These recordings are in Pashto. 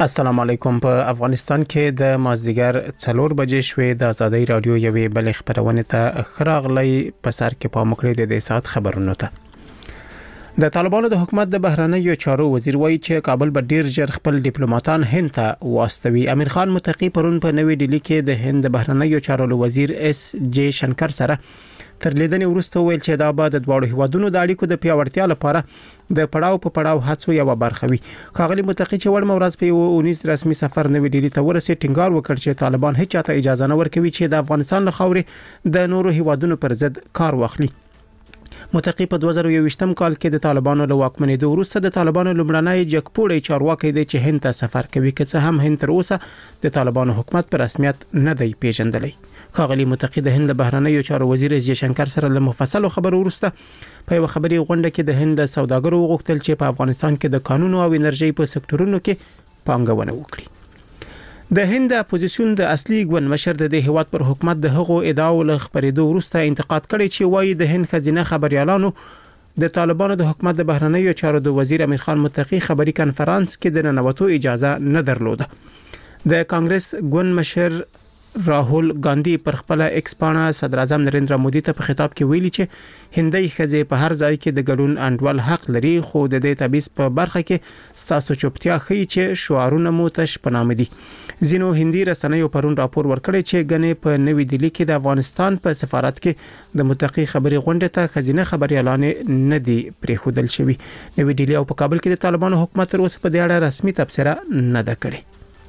السلام علیکم. په افغانستان کې د مازدیګر 4 بجې شوې د ازادي رادیو یوې بل خبرونه ته خراغلی په سر کې پام کړی د سات خبرونو ته. د طالبانو د حکومت د بهرنیو چارو وزیر وایي چې کابل به ډیر ژر خپل ډیپلوماټان هند ته واستوي. امیر خان متقی پرون په نوې ډیلی کې د هند د بهرنیو چارو وزیر اس جی شنکر سره تر لیدنې وروسته ویل چې دا به د دوه هیوادونو د اړیکو د پیاوړتیا لپاره د پړاو په پړاو هڅو یو برخه وي. ښاغلي متقی چې وړ مورز په 19 رسمي سفر نوې ډیلی ته ورسې ټینګار وکړ چې طالبان هیڅ چاته اجازه نه ورکوي چې د افغانستان له خاورې د نورو هیوادونو پر ضد کار واخلي. متقی په 2021 کال کې د طالبانو له واکمنېدو وروسته د طالبانو لومړنی جګپوړی چارواکي دی چې هند ته سفر کوي، که څه هم هند تر اوسه د طالبانو حکومت په رسمیت نه دی پیژندلی. ښاغلي متقی د هند بهرنیو چارو وزیر اس جی شنکر سره له مفصل خبرو وروسته په یو خبري غونډه کې د هند سوداګرو غوښتل چې په افغانستان کې د قانون او انرژي په سکتورونو کې پانګونه وکړي. د هند اپوزیسیون د اصلي ګوند مشر د هیواد پر حکومت د هغو ادعاو له خبرېدو وروسته انتقاد کړی چې وایي د هند خزینه خبريالانو د طالبانو د حکومت د بهرنیو چارو د وزیر امیر خان متقی خبري کانفرنس کې د ننوتو اجازه نه درلوده. د کانګرس ګوند مشر راهول ګاندی پر خپل ایکس پاڼه صدر اعظم نریندرا مودي ته په خطاب کې ویلي چې هندۍ خزې په هر ځای کې د ګډون انډول حق لري، خو د دې تبعیض په برخه کې ساسو چوپتیا ښیي چې شعارونه مو تش پنامه دي. ځینو هندي رسنیو پرون راپور ورکړی چې غنې په نوې دلی کې د افغانستان په سفارت کې د متقی خبري غونډه ته خزینه خبريالان نه دي پریښودل شوی. نوې دلی او په کابل کې د طالبانو حکومت تر اوسه په دې اړه رسمي تبصره نه ده کړې.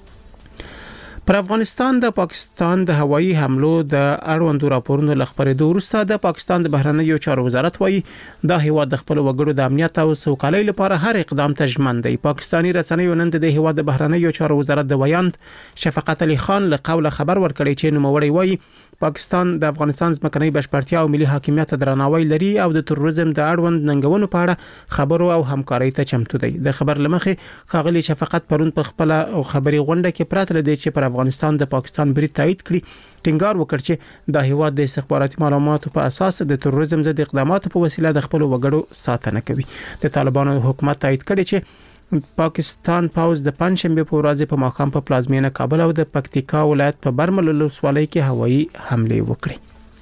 پر افغانستان د پاکستان د هوایي حملو د اړوندو راپورونو لخبرېدو وروسته د پاکستان د بهرنیو چارو وزارت وایي دا هیواد د خپل وګړو د امنیت او سوکالۍ لپاره هر اقدام ته ژمن دی. پاکستاني رسنیو نن د هیواد د بهرنیو چارو وزارت د ویاند شفقت علي خان له قوله خبر ورکړی چې نوموړی وایي پاکستان د افغانستان ځمکنۍ بشپړتیا او ملي حاکمیت درناوی لري او د تروریزم د اړوند ننګونو په اړه خبرو او همکارۍ ته چمتو دی. د خبر لمخې ښاغلي شفقت پرون په خپل خبري غونډه کې پراته لدی چې پر افغانستان د پاکستان برید تایید کړي. ټینګار وکړ چې د هیواد د استخباراتي معلوماتو په اساس د تروریزم ضد اقداماتو په وسیله د خپل وګړو ساتنه کوي. د طالبانو حکومت تایید کړي چې پاکستان پاوز د پنځشنبه په ورځ په ماښام په پلازمینه کابل او د پکتیکا ولایت په برمل ولسوالۍ کې هوایي حمله وکړې.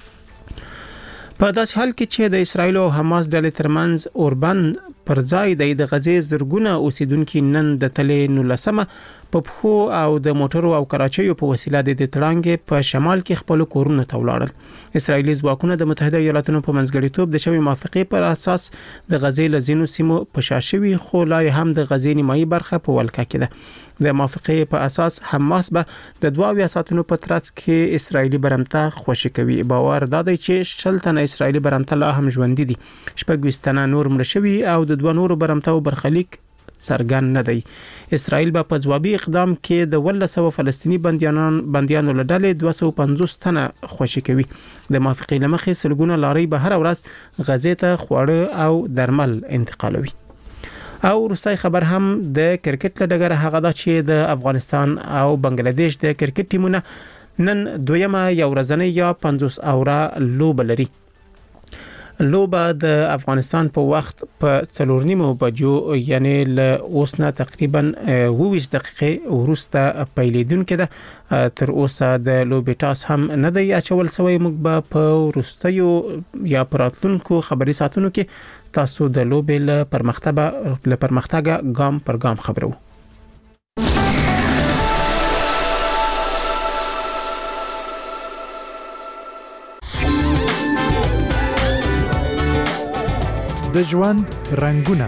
په داسې حال کې چې د اسرایل او حماس ډلې ترمنځ اوربند پر ځای د غزې زرګونه اوسیدونکو نن د تلې 19 په پخو او د موټرو او کراچیو په وسیله د ترانګ په شمال کې خپل کورونه ته ولاړل. اسرایلی ځواکونه د متحده ایالاتونو په منځګړیتوب د شوی موافقه پر اساس د غزې لزینو سیمو په شاشوي خو لا هم د غزې نیمایي برخه په ولکه کې ده. د موافقه په اساس حماس به د 22 ساعتونو په ترڅ کې اسرایلی برمته خوشی کوي. باور دا دی چې شلتنه اسرایلی برمته لا هم ژوند دي. شپږ وستنه نور مړ شوي او د دوه نورو برمته برخلیک سرګن نه دی. اسرائیل به په ځوابي اقدام کې د 100 فلسطینی بنديانو له ډلې 250 تنه خوشی کوي. د موافقې لمخې سلګونه لارۍ به هر ورځ غزې ته خواړه او درمل انتقالوي. او روسي خبر هم د کرکټ له ډګره هغه دا چې د افغانستان او بنگلاديش د کرکټ ټیمونه نن دویمه یو ورځنۍ یا 50 اوره لوبه لري. لوبه د افغانستان په وخت په 4:30 بجو یعنی له اوسنه تقریبا 20 دقیقې وروسته پیلیدونکې ده. تر اوسه د لوبې ټاس هم نه دی اچول شوی. موږ به په وروستیو یا پراتلونکو خبري ساتونو کې تاسو د لوبې له پرمختګ ګام پر ګام خبرو. د ژوند رنگونه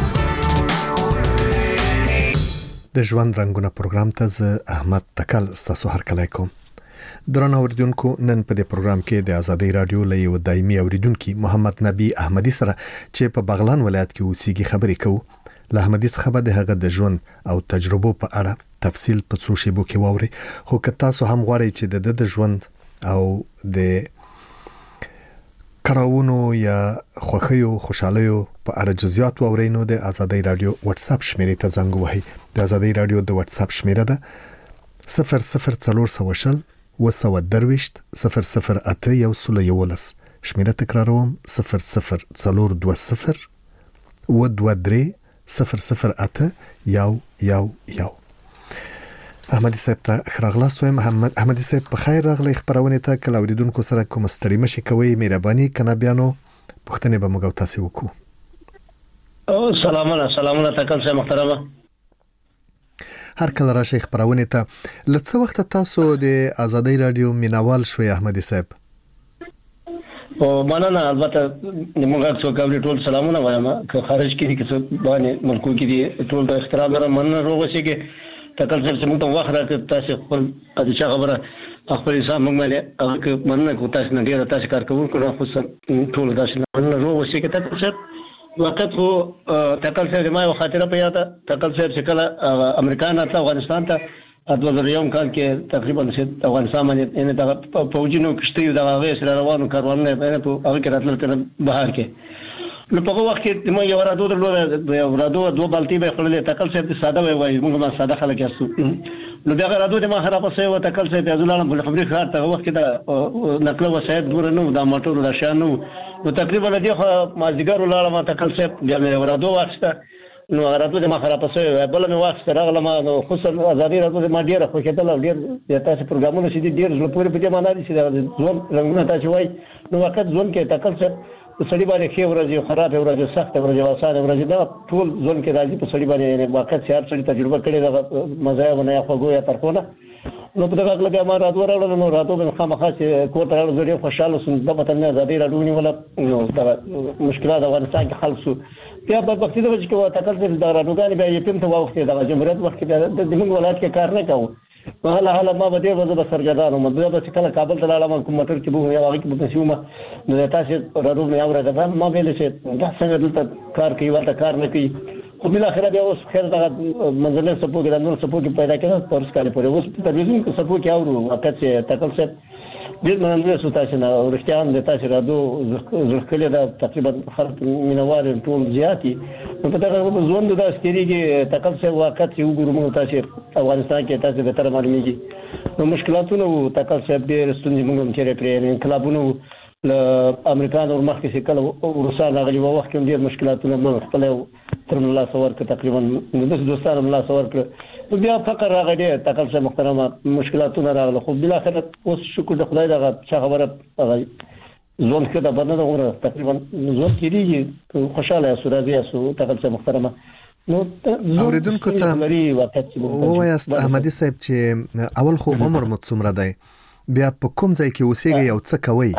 د ژوند رنگونه پروګرام ته ز احمد تکل تاسو هر کله کوم. درنو اوریدونکو، نن په دې پروګرام کې د ازادي رادیو له یو دایمي اوریدونکو محمد نبی احمدی سره چې په بغلان ولایت کې اوسېږي خبرې کوو. له احمدی څخه د هغه د ژوند او تجربو په اړه تفصیل په څو شیبو کې واوري. خو که تاسو هم غواړئ چې د ژوند او د کړهونو یا خوښیو خوشالیو په اړه جزئیات واورئ نو د ازادي رادیو واتس اپ شمیرې ته زنګ وهئ. د ازادي رادیو د واتس اپ شمیره ده 0040 وسودرويشت 008 یو سل یولس. شمیره تکراروم 0020 ودودري 008 یو. احمدي صاحب ته خراغلاس وایم. احمدي صاحب په خیر راغلی خبرونه ته. کله اوریدونکو سره کوم ستړي مشي کوي مهرباني کنه بیانو پښتنه به موږ تاسو وکړو. سلامونه تکل صاحب محترمه. هر کله راشي خبرونه ته. لڅ وخت تاسو د آزادۍ رادیو مینوال شوي احمدي صاحب. او مننه. البته موږ څو کوي ټول سلامونه وایم که خارج کې کې څه باندې ملکو کې دي ټول د احترام سره مننه روغ شي کې تکل صاحب چې موږ ته وخت راکړ تاسو خپل اځه خبره خپل حساب موږ مله هغه مننه کو تاسو نه ډیر تاسو کار کوو کړو خو ټول تاسو مننه روغ شي کې تکل صاحب وخت خو تکل صاحب ما یو خاطره په یاد تکل صاحب چې کله امریکا نه افغانستان ته 2001 کال کې تقریبا چې افغانستان باندې ان د فوجینو کشته د هغه سره روانو کاروانونه په هغه کې راتلل کړه بهر کې نو په وخت کې موږ یو رادو درلود دوه بالتي به خپلې تکل صاحب ساده وای موږ ما ساده خلک یاسو نو بیا رادو د ما خراب سوی و تکل صاحب ازلانه بل خبري خاطر ته وخت کې د نقل وسایل دور نه د موټر د شانو نو تقریبا د ما زیګر ولاړه ما تکل صاحب بیا مې رادو واخسته نو رادو د ما خراب سوی بل مې واخسته راغله ما خصوصا ازادي رادو د ما ډیره خو کېدل ډیر تاسو پروګرامونه چې ډیر زړه پورې په دې معنی دي چې ځون رنگونه تاسو وای نو وخت ځون کې تکل صاحب سړي باندې خې ورځي خراب ورځي سخت ورځي واسانه ورځي دا ټول ځون کې راځي په سړي باندې واقعیت سیار سړي تجربه کړي دا مزه ونه خو ګویا تر کو نه نو په دغه لګیا ما راتو راوړل نو راتو به خامخا چې کوټه راوړل زړه خوشاله سم د متن نه زادي راډونی ولا نو دا مشکلات افغانستان کې حل شو بیا په وخت د وجه کې تکل صاحب دا راډوګان بیا یې پم ته وخت د جمهوریت وخت کې د موږ ولایت کې کار نه کوو حالا ما بده وځه سرګردانو مده به کله کابل ته لاړم کوم موټر کې بو یو هغه کې په سیمه نو تاسو راډو نه اورده ما ویل چې دا څنګه دلته کار کوي ورته کار نه کوي خو بل اخر بیا اوس خیر دا منځنه سپو کې نور سپو کې پیدا کړه پرس کال پورې اوس په تلویزیون کې سپو کې اورو وخت چې تکل صاحب دې مننه سو تاسو نه ورختيان د تاسو راډو زړکلې دا تقریبا خلک مینوال ټول زیاتی نو په دغه ځوند د اسکری کې تکل صاحب وخت چې وګورم تاسو افغانستان کې تاسو به تر معلومیږي نو مشکلاتونه تکل صاحب ډېر ستونزې موږ هم چیرې پرې انقلابونو له امریکا نور مخکې چې کله روسان راغلي و وخت کې ډېر مشکلاتونه موږ خپل تر الله سوار کې تقریبا د دوستانو الله سوار کړ بیا فقر راغلی تکل صاحب محترمه مشکلاتونه راغله خو بل اخر اوس شکر د خدای دغه څه خبره ځون کې دا باندې غوړه تقریبا ځون کېږي خوشاله سو راځي سو تکل صاحب محترمه نو اوریدونکو ته وایست احمدي صاحب چې اول خو عمر مو څومره دی بیا په کوم ځای کې اوسېږئ او څه کوئ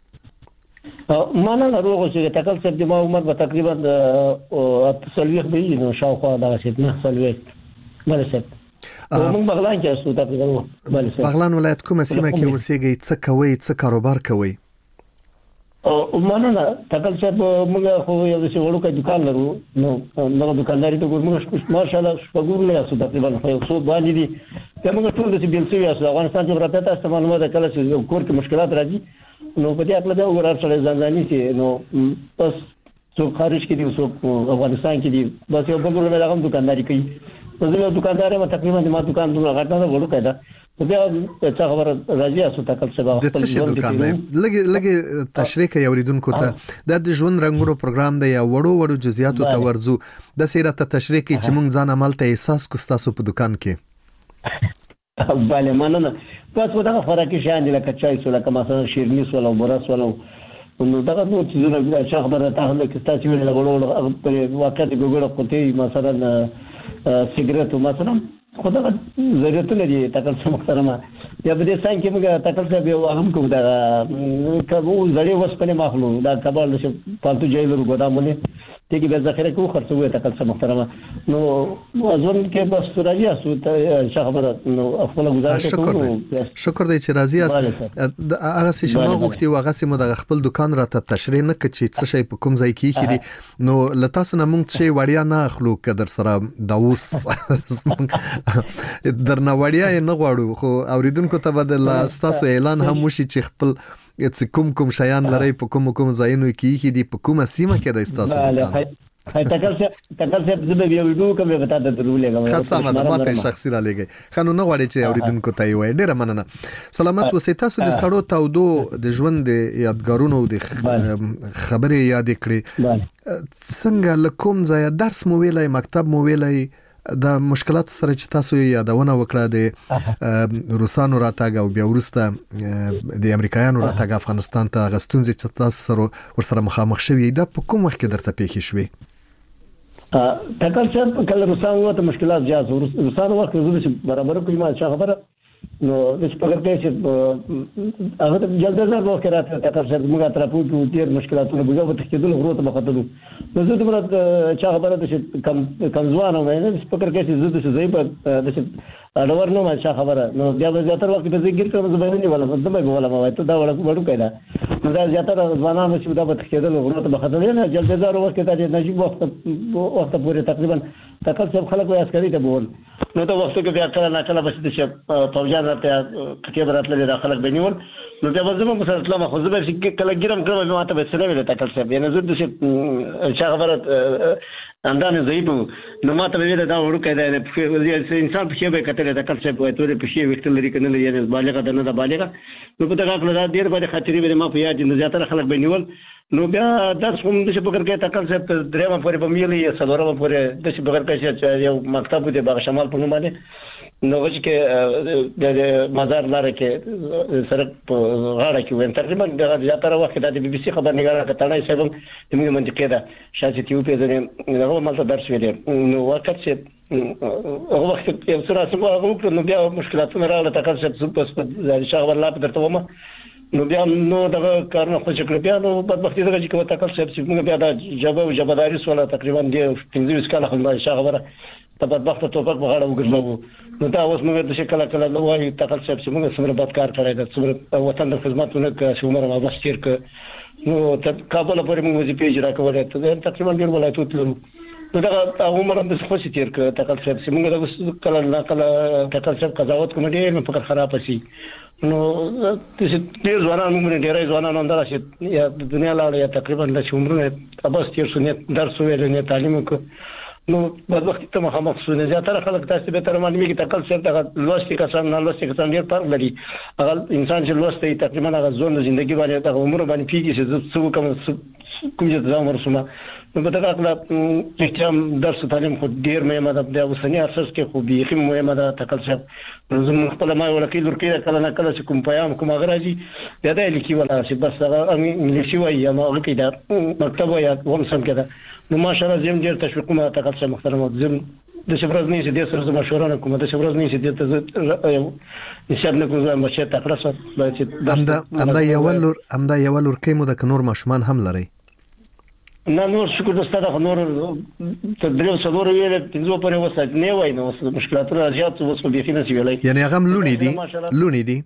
ما نه روغ چې تکل صاحب د ما عمر به تقریبا 30 به نو شاوخوا دا چې نه سلويت بل صاحب موږ بغلان کې اوسو تقریبا بل صاحب بغلان ولایت کومه سیمه کې اوسېږئ څه کوئ څه کاروبار کوئ ما نه تکل صاحب موږ خو یو څه وړوکی دکان لرو نو نو دکانداري ته ګورم ماشاءالله شپږور له اوسو تقریبا خو څو باندې دي چې موږ ټول د بیل سوي اوسو افغانستان کې راته تاسو معلومات کله چې کور کې مشکلات راځي نو په دې خپل دا وګورئ چې ځانځاني چې نو بس څو خارج کې دي څو افغانستان کې دي بس یو بل ډول هغه دکانداري کوي په دې دکانداري ما تقریبا ما دکان دوه غټه وړو کړه بیا څه خبره راځي اسو تکل څه د څه شي دکان دی لګي تشریح کوي اوریدونکو ته د ژوند رنگونو پروګرام دی یا وړو جزئیاتو ته ورزو د سیرت تشریح کوي چې موږ ځان عمل ته احساس کو تاسو په دکان کې bale مننه پس په دغه خوراکي شیان دي لکه چای سره لکه مثلا شیرني سره او برس ولا نو دغه نو چې زونه چې خبره ته هم کې تاسو ویل غوړو په واقع د ګوګل قوتي مثلا سیګریټ مثلا خدای ضرورت لري تکل څه محترمه یا به دې څنګه موږ تکل څه به هم کوم دا کبو زړی وسپنه مخلو دا کبال چې پالتو جایلو ګدامونه تیګي به ذخیره کو خرڅوي تکل څه محترمه نو ځون کې بس راځي اسو ته خبره نو خپل گزارش کوم شکر دی چې راځي هغه څه چې ما غوښتي واغه سم د خپل دکان را ته تشریح نه کړي څه شي په کوم ځای کې خېدي نو لتاسو نه مونږ شي وړیا نه اخلو کدر سره داوس درنه وړیا نه غواړو خو اوریدونکو ته بدل تاسو اعلان هم وشي چې خپل چې کوم شیان لري په کوم ځایونو کې خېدي په کومه سیمه کې د تاسو دکان تکل څه زبې یو ویډیو کوم به تاسو ته درولېږم خاصه ده ماته شخصي را لګي خانو نه غواړي چې اوریدونکو ته وي ډیره مننه سلامت وسې تاسو د سړو تاودو د ژوند یادګارونو د خبرې یاد کړې څنګه لکوم ځای درس مو ویلای مکتب مو ویلای د مشکلات سره چې تاسو یادونه وکړه د روسانو راتګ او بیا وروسته د امریکایانو راتګ افغانستان ته غستونځي چې تاسو ورسره مخامخ شوي دا په کوم وخت کې درته پیښ شوي؟ تکل چې کله روسانو ته مشکلات زیات روسانو وخت زده برابر کوي ما څه خبره نو د سپګر کې هغه د جلدزار وخت راته تکل چې موږ تر پوهو ډیر مشکلاتونه بګو ته کېدل غوته مخاطبو نو زه دمر چې خبره د کم ځوانو نه سپګر کې چې زده زې په د اډور نو ما څه خبره نو بیا به زیاتره وخت د ذکر کوم زبېنی ولا دمه ولا ما ته دا وړو کړه نو دا زیاتره ځوانانو چې دا په کېدل غوته مخاطبو نه جلدزار وخت ته نجيب وخت پورې تقریبا تکل چې خلک وایي عسکري ته بول نو دا وخت کې بیا کله نه کله بس د فوجان راته کتاب راتله د خلک بنیول نو بیا زما مسله اسلام خو زبر چې کله ګرم کړم ما ته به سره ویل تکل چې نه زه د څه خبره اندانه ضعیف نو ما ته ویل دا وړو کېده انسان په شی به کتل تکل چې په توره په شی وکټل لري کنه یعنی بالغه نه دا بالغه نو په دغه خپل ډیر باندې خاطرې به ما په یاد نه زیاتره خلک بنیول نو بیا درس هم د شپږ کې تکل چې درېمه پورې په میلي سلورمه پورې د شپږ کې چې یو مکتب دی باغ شمال په نوم باندې نو چې د مزار لاره کې سرک په غاړه کې وین تقریبا د زیاتره وخت د بي بي سي خبرنګار کتاړای صاحب موږ منځ ده شاسې تیو په ځنه هغه مالته درس ویل نو وخت چې هغه وخت یو سره هغه نو بیا مشکلاتونه راغله تکل چې په شغل الله په درته ومه نو بیا نو دا کارونه خو چې کړ بیا نو بدبختی دغه چې کوم تکل چې موږ بیا د جبداري سره تقریبا د 15 کاله خو ما خبره ته بدبخت توپک بغاړه وګرځاو نو دا اوس موږ د شکل کله نو وايي تکل چې موږ سره بد کار کړی دا څومره وطن د خدماتونه چې عمر ما بس تیر ک نو ته کابل پورې موږ وظیفه اجرا کولای ته تقریبا ډیر ولایتو تلو نو دا عمر د خوشي تیر ک تکل چې موږ د کله نه کله تکل چې قضاوت کوم ډیر په فکر خراب شي نو چې ډیر ځوانان موږ ډیر ځوانان اندر شي یا دنیا لاړ یا تقریبا د عمرونه اباس تیر سنت درس ویل نه تعلیم کو نو په وخت ته مخامخ شونه زیاتره خلک تاسو به تر معلومي کې تکل چې د لوستي کسان نه لوستي کسان ډیر فرق لري هغه انسان چې لوستي تقریبا هغه ځون د ژوندۍ باندې د عمر باندې پیږي چې څه کوم چې ځان ورسمه نو په دغه اړه چې درس تعلیم خو ډیر مهمه ده د اوسنی اساس کې خو به خې مهمه ده تکل چې زموږ خپل ما ولکې لورکې کله نه کله چې کوم پیغام کوم غراجي دا د لیکي ولا چې بس هغه انګلیسي وایي یا ما ولکې دا مکتب وایي هم سم کړه نو ماشاءالله زم ډیر تشویق کوم تکل چې محترم زم د شپږ نه چې د سره مشوره کوم د شپږ نه چې د حساب نه کوم مشه تکړه امدا یو لور کې مو د نور ماشومان هم لري نه نور شکر دوستانه نور ته درو څلور ویل پنځو پرې وسات نه وای نو مشکلاتونه زیات وو په بيخي نه ویلای یعنی هغه لونی دي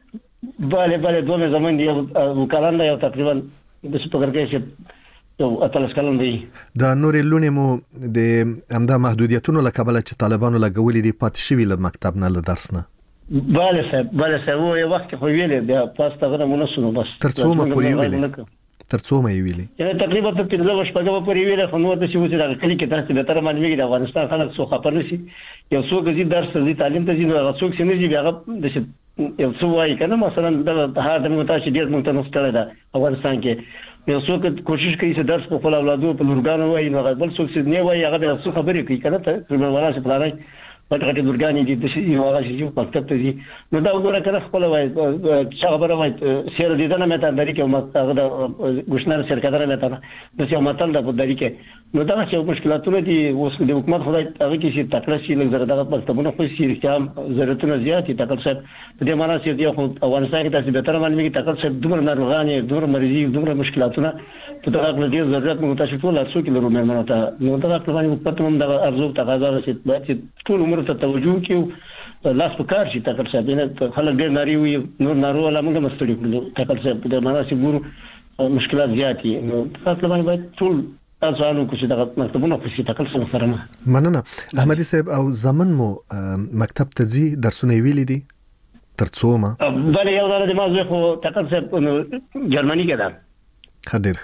bale دوه زمون دی وکړل یو تقریبا د سپګر کې یو اتلس کلم دی دا نور لونی مو د امدا محدودیتونو لکبل چې طالبانو لګولې دي پات شوی له مکتب نه له درس نه bale صاحب یو وخت خو ویل بیا پاسته غره مونږ نو بس ترڅو ما پوری ویل ترڅو مې ویلي یعنی تقریبا په 15 شپږه پورې ویل خو نو د څه وځي راغلي کې تاسو به تر باندې د افغانستان خلک سو خبر نشي یو څوک چې درس دي تعلیم ته ځي نو څوک چې نه جي هغه د یو څو وایي کنه مثلا د هغه د متاسي ډیر مونږ ته نوستل ده افغانستان کې یو څوک کوشش کوي چې درس په خپل اولادو په لورګانو وایي نو بل څوک چې نه وایي هغه د څه خبرې کوي کنه ته په ولا څه پلانای پټه لورګانی دي د یو هغه چې مکتب ته دي نو دا وګوره کنه خپل وایي څه خبره وایي سیر دي نه مته درې کې هغه د ګشنار شرکتره مته د څه متل د درې کې نو دا چې مشکلاتونه دي اوس د حکومت خدای هغه کې چې تکړه شي لږ زره دغه مکتبونه خو شي چې ضرورتونه زیات دي تکل څه په دې معنی چې یو افغانستان کې تاسو به تر باندې کې تکل څه دومره ناروغانه دومره مریضي دومره مشکلاتونه په دغه کې ډیر ضرورت مو تاسو ټول ارڅو کې لرو مې ته نو دا په باندې حکومت هم د ارزو تقاضا چې باید ټول عمر ته توجه کیو لاس په کار شي تکل څه بینه خلک ډیر ناری وي نور نارو ولا موږ مستړي کړو تکل څه په دې معنی چې ګورو مشکلات زیات دي نو تاسو باندې ټول تاسو انو کوشش دغه مکتبونه خو شي تکل څه سره مننه احمدي صاحب او زمن مو مکتب ته ځي درسونه ویلي دي ترڅو ما بل یو ځل د مازه خو تکل څه جرمني کې ده خدیر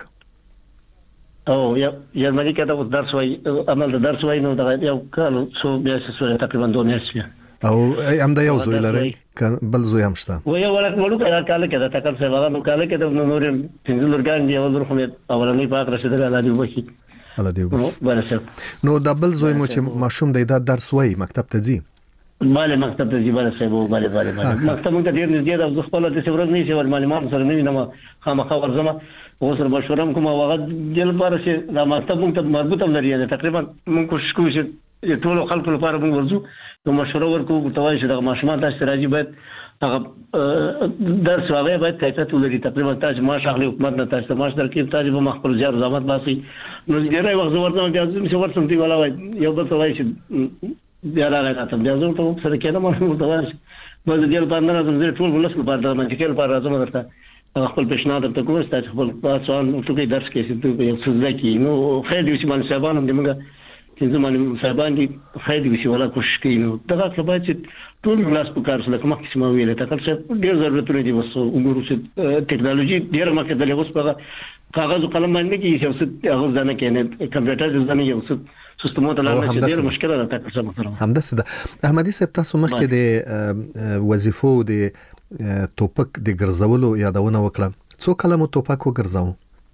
او یا جرمني کې دا درس وای عمل د درس وای نو دا یو کال څو بیا څه تقریبا 2 میاشتې او هم دا یو زوی لري بل زوی هم شته و یو ولک کال کې دا تکل څه هغه نو کال کې د نور پنځه لورګان دی او نور خو اولنې پاک رسیدل الله دې وکړي الله دې وبخښي. بله صاحب نو د بل زوی مو چې ماشوم دی دا درس وایي مکتب ته ځي؟ بله مکتب ته ځي. بله صاحب بله مکتب موږ ته ډېر نږدې ده. زه خپله داسې ورځ نه شي معلومات سره نه وینم خامخا ورځم اوس سره مشوره هم کوم او هغه دې لپاره چې دا مکتب موږ ته مربوط هم لري. تقریبا موږ کوشش کوو چې ټولو خلکو لپاره موږ ورځو نو مشوره ورکوو ورته وایو چې دغه ماشومان تاسو ته راځي باید هغه درس هغه باید کیفیت ولري. تقریبا تاسو معاش اخلي حکومت نه تاسو معاش درکړي تاسو به خپل زیار زحمت باسي. نو ډېری وخت زه ورته وایم چې ورته دی ولا وایي یو بل ته وایي چې بیا راغاتم بیا زه ته سره کېدم ورته وایي بس دې لپاره نه راځم زه ټول ولس لپاره د منځ کې لپاره راځم درته خپل پیشنهاد درته کوم چې خپل تاسو ټول درس کې چې یو څه ځکه نو خیر دې چې باندې صاحبان هم دمګه چې زمونږ صاحبان دي خیر دې چې ولا کوشش کوي. نو دا څه باید چې ټول ګلاس په کار سره کومه قسمه ویل ته کله چې ډېر ضرورتونه دي وسو امور چې ټیکنالوژي ډېر مخکې د اوس په کاغذ او قلم باندې کې چې څه هغه ځنه کې کمپیوټر ځنه یو څه سیستمونه لاله چې ډېر مشکله ده تاسو محترم. همداسې ده احمدي صاحب تاسو مخکې د وظیفو د توپک د ګرځولو یادونه وکړه. څو کله مو توپک وګرځاو؟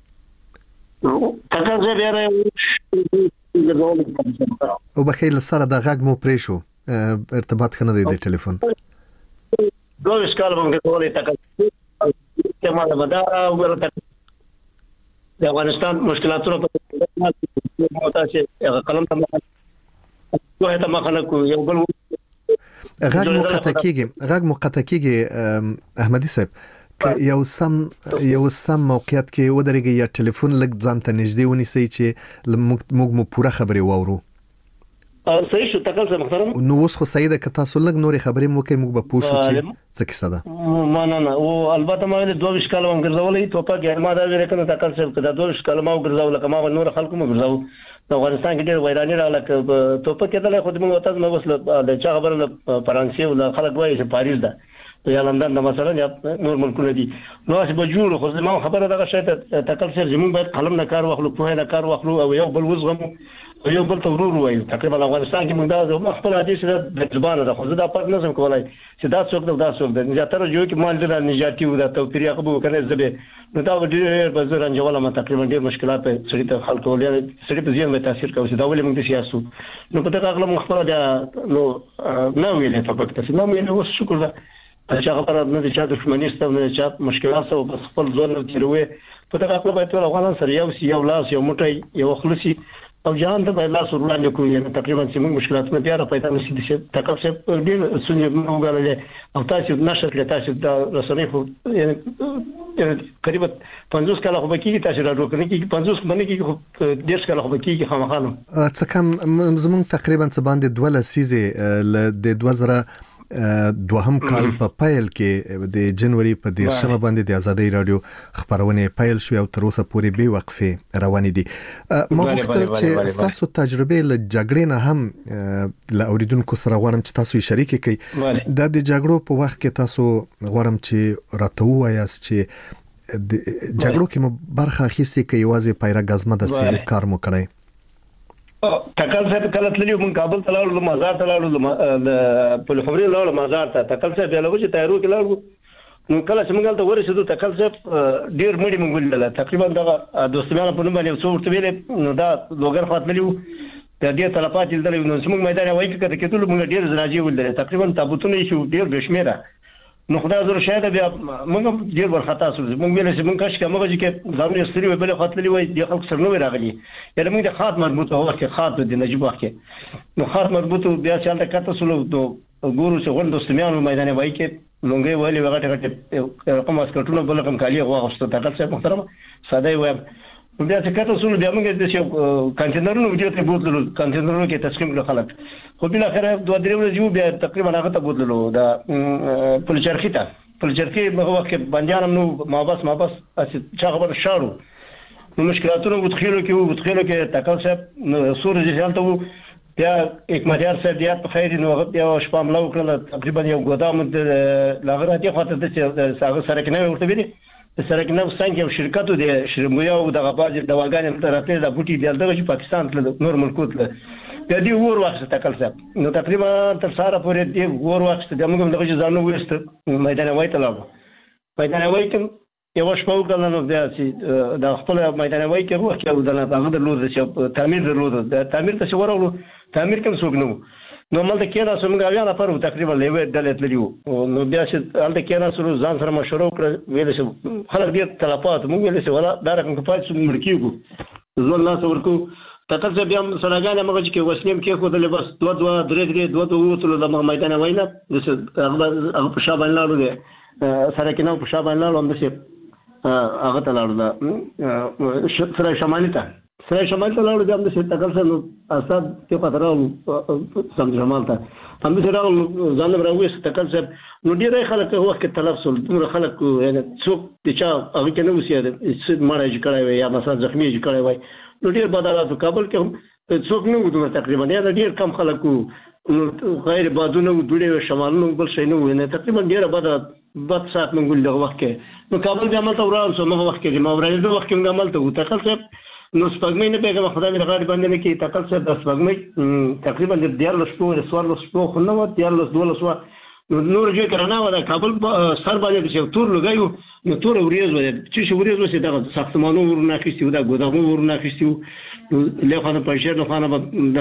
تاسو زه بیا او بخیر سره د غږ مو پرې شو ارتباط خنه دی د ټلیفون. دوه اشکال باندې کولای تاسو ته ما مدار او ورته د افغانستان مشکلاتونو په تاسو هغه قلم ته وه ته مخاله کو یو بل غږ مقطع کیږي احمدي صاحب که یو سم موقعیت کې ودرېږي یا ټلیفون لږ ځان ته نږدې ونیسئ چې موږ مو پوره خبرې واورو. صحیح شو تکل سره محترم. نو اوس خو صحیح ده که تاسو لږ نورې خبرې مو کوي موږ به پوه شو چې څه کیسه ده. نه او البته ما د 22 کال هم ګرځولې توپک یې ما دا ویل کنه تکل سره که دا 22 کال ما ګرځول کما نور خلکو مو ګرځاو. د افغانستان کې ډېر ویرانی راغله توپک کې د خود مو تاسو نو وسله د چا خبره فرانسې او خلک وایي چې پاریس ده یا لندن د مثلا یا نور ملکونه دي. نو چې به جوړ خو زموږ خبره دغه شی ته تکل سره زموږ باید قلم نه کار واخلو په نه کار واخلو او یو بل وزغم او یو بل تورور وایو. تقریبا افغانستان کې موږ دا خپل حدیث د زبانه ده خو زه دا پات نه سم کولای چې دا څوک دا څوک ده نه تر جو کې مال د نجاتی او د توفیر یقبو کنه زبه نو دا ډېر بزر انجوله ما تقریبا ډېر مشکلات په سړي ته حل کول یا سړي په ځین به تاثیر کوي. دا ولې موږ د سیاسو نو په دغه اغلب خپل دا نو نه ویلې په پکته نو موږ نو شکر ده چې خبره نه دي چې دښمنیست نه چې مشکلات او بس خپل ځون تیروي په دغه خپل باید ټول افغانان سره یو لاس یو موټی یو خلصي او جهان ته باید لاس ورلاندې کوي. تقریبا چې موږ مشکلات نه پیاره پیدا نشي د تکل څخه ډېر سنې موږ غواړل او تاسو نشئ کړئ تاسو د رسنۍ خو یعنی قریب 50 کاله خو بکیږي تاسو راځو کنه کې 50 باندې کې خو 10 کاله خو بکیږي خامخانو څه کم زموږ تقریبا څه باندې 2 لسیزه د 2000 دوهم کال په پایل کې د جنوري په 10 باندې د ازادي رادیو خبرونه پایل شو او تر اوسه پورې به وقفه روانې دي. ما غوښتل چې تاسو تجربه له جګړې نه هم له اوریدونکو سره غواړم چې تاسو شریک کړئ. د جګړو په وخت کې تاسو غواړم چې راته وایاست چې د جګړو کې مو برخه اخیستې کې یوازې پیرا غزمه د سیل کار مو کړی. تکل صاحب کله تللی موږ کابل ته لاړو مزار ته لاړو د په خبري لاړو مزار ته تکل صاحب یې لږه تیارو کې لاړو. نو کله چې موږ ته ورسېدو تکل صاحب ډیر مړي موږ ولیدل. تقریبا دغه دوستانه په نوم باندې څو ورته ویل نو دا لوګر خاطرلی وو د دې طلبات دې نو موږ میدان وایي کې ټول موږ ډیر زراجي ولیدل. تقریبا تابوتونه شو ډیر بشمیره. نو خدای زور شاید بیا موږ ډیر ورخطا شو. موږ ویل چې موږ کاش کومه چې ځانونه ستړي بل خاطرلی وای د خلک سره نو راغلي یعنی موږ د خاط مربوط او کې خاط د نجيب واخې نو خاط مربوط بیا چې د کته سلو دو ګورو چې غوند دوستمیانو میدان وای کې لونګي ویلي وغټه رقم اسکټونو بل رقم کالی غواغسته تکل صاحب محترم ساده وای بیا چې کته سلو بیا موږ د کانټینرونو ویډیو ته بوتلو کانټینرونو کې تسلیم کړل خلک خو بل اخر 2-3 ورځې بیا تقریبا هغه ته بوتلو دا پلچرخی هغه وخت باندې نو ما بس چې خبر شارو نو مشکلاتونه وتخیلو کې تکل صاحب سور ځالته بیا یک مدار صاحب بیا په خیر نو هغه بیا شپه ملو کړل تقریبا یو ګودام د لاغراتي خاطر د ساغه سره کې نه ورته ویلي سره کې نو څنګه یو شرکت د شرمویا او د غباج دواګان تر راتلې د بوټي بیا دغه پاکستان ته نور ملکوت له د دې ور وخت تکل صاحب نو تقریبا تر ساره پورې دې ور وخت د موږ دغه ځانو وست میدان وای ته لاړو میدان وای ته یو شپه وکړل نو بیا چې د خپل میدانوي کې روح کې ودل هغه درلود چې تعمیر درلود د تعمیر ته ورغلو تعمیر کوم څوک نو نو مل د کېنا څنګه بیا نه پرو تقریبا لیوې دلت لريو نو بیا چې الته کېنا سره ځان سره مشوره وکړه ویل چې خلک ډیر طلبات موږ ویل چې ولا دا رقم په پاتې مړ کیږو ځول لاس ورکو تکل څه بیا سرګان موږ چې وسنیم کې خو د بس دوه وتلو د میدان وینا هغه په شابه لاړو دي سره کې نو په شابه لاړو هم څه هغه ته لاړو دا سره شمالي ته لاړو د هم څه تکل څه اساس کې پاتراو سم جمال ته هم څه راو ځان راوي تکل څه نو ډیره خلک وخت کې تلفظ نور خلک یعنی څوک چې هغه کې نو وسیره چې مړای کړای وي یا مثلا زخمی کړای وي نو ډیر بدلات کابل کې څوک نه وو تقریبا یا ډیر کم خلکو غیر بادونه وډړې شمالونو بل شي نه ویني تقریبا ډیر بد سات منګول دغه وخت کې نو کابل بیا مل ته ورال سو نو وخت کې ما ورې وخت کې عمل ته تکل څه نو سپګمې نه پیغام خدای مې غاړي باندې نه کې تکل څه د سپګمې تقریبا د 14 شپو خو نه و 12 نور جو کرنا ودا کابل سر باندې چې تور لګایو نو تور وریځ ودا چې وریځ وسه دا ساختمانو ورنه کیسیو دا ګودامو ورنه کیسیو له خانه پښیر له خانه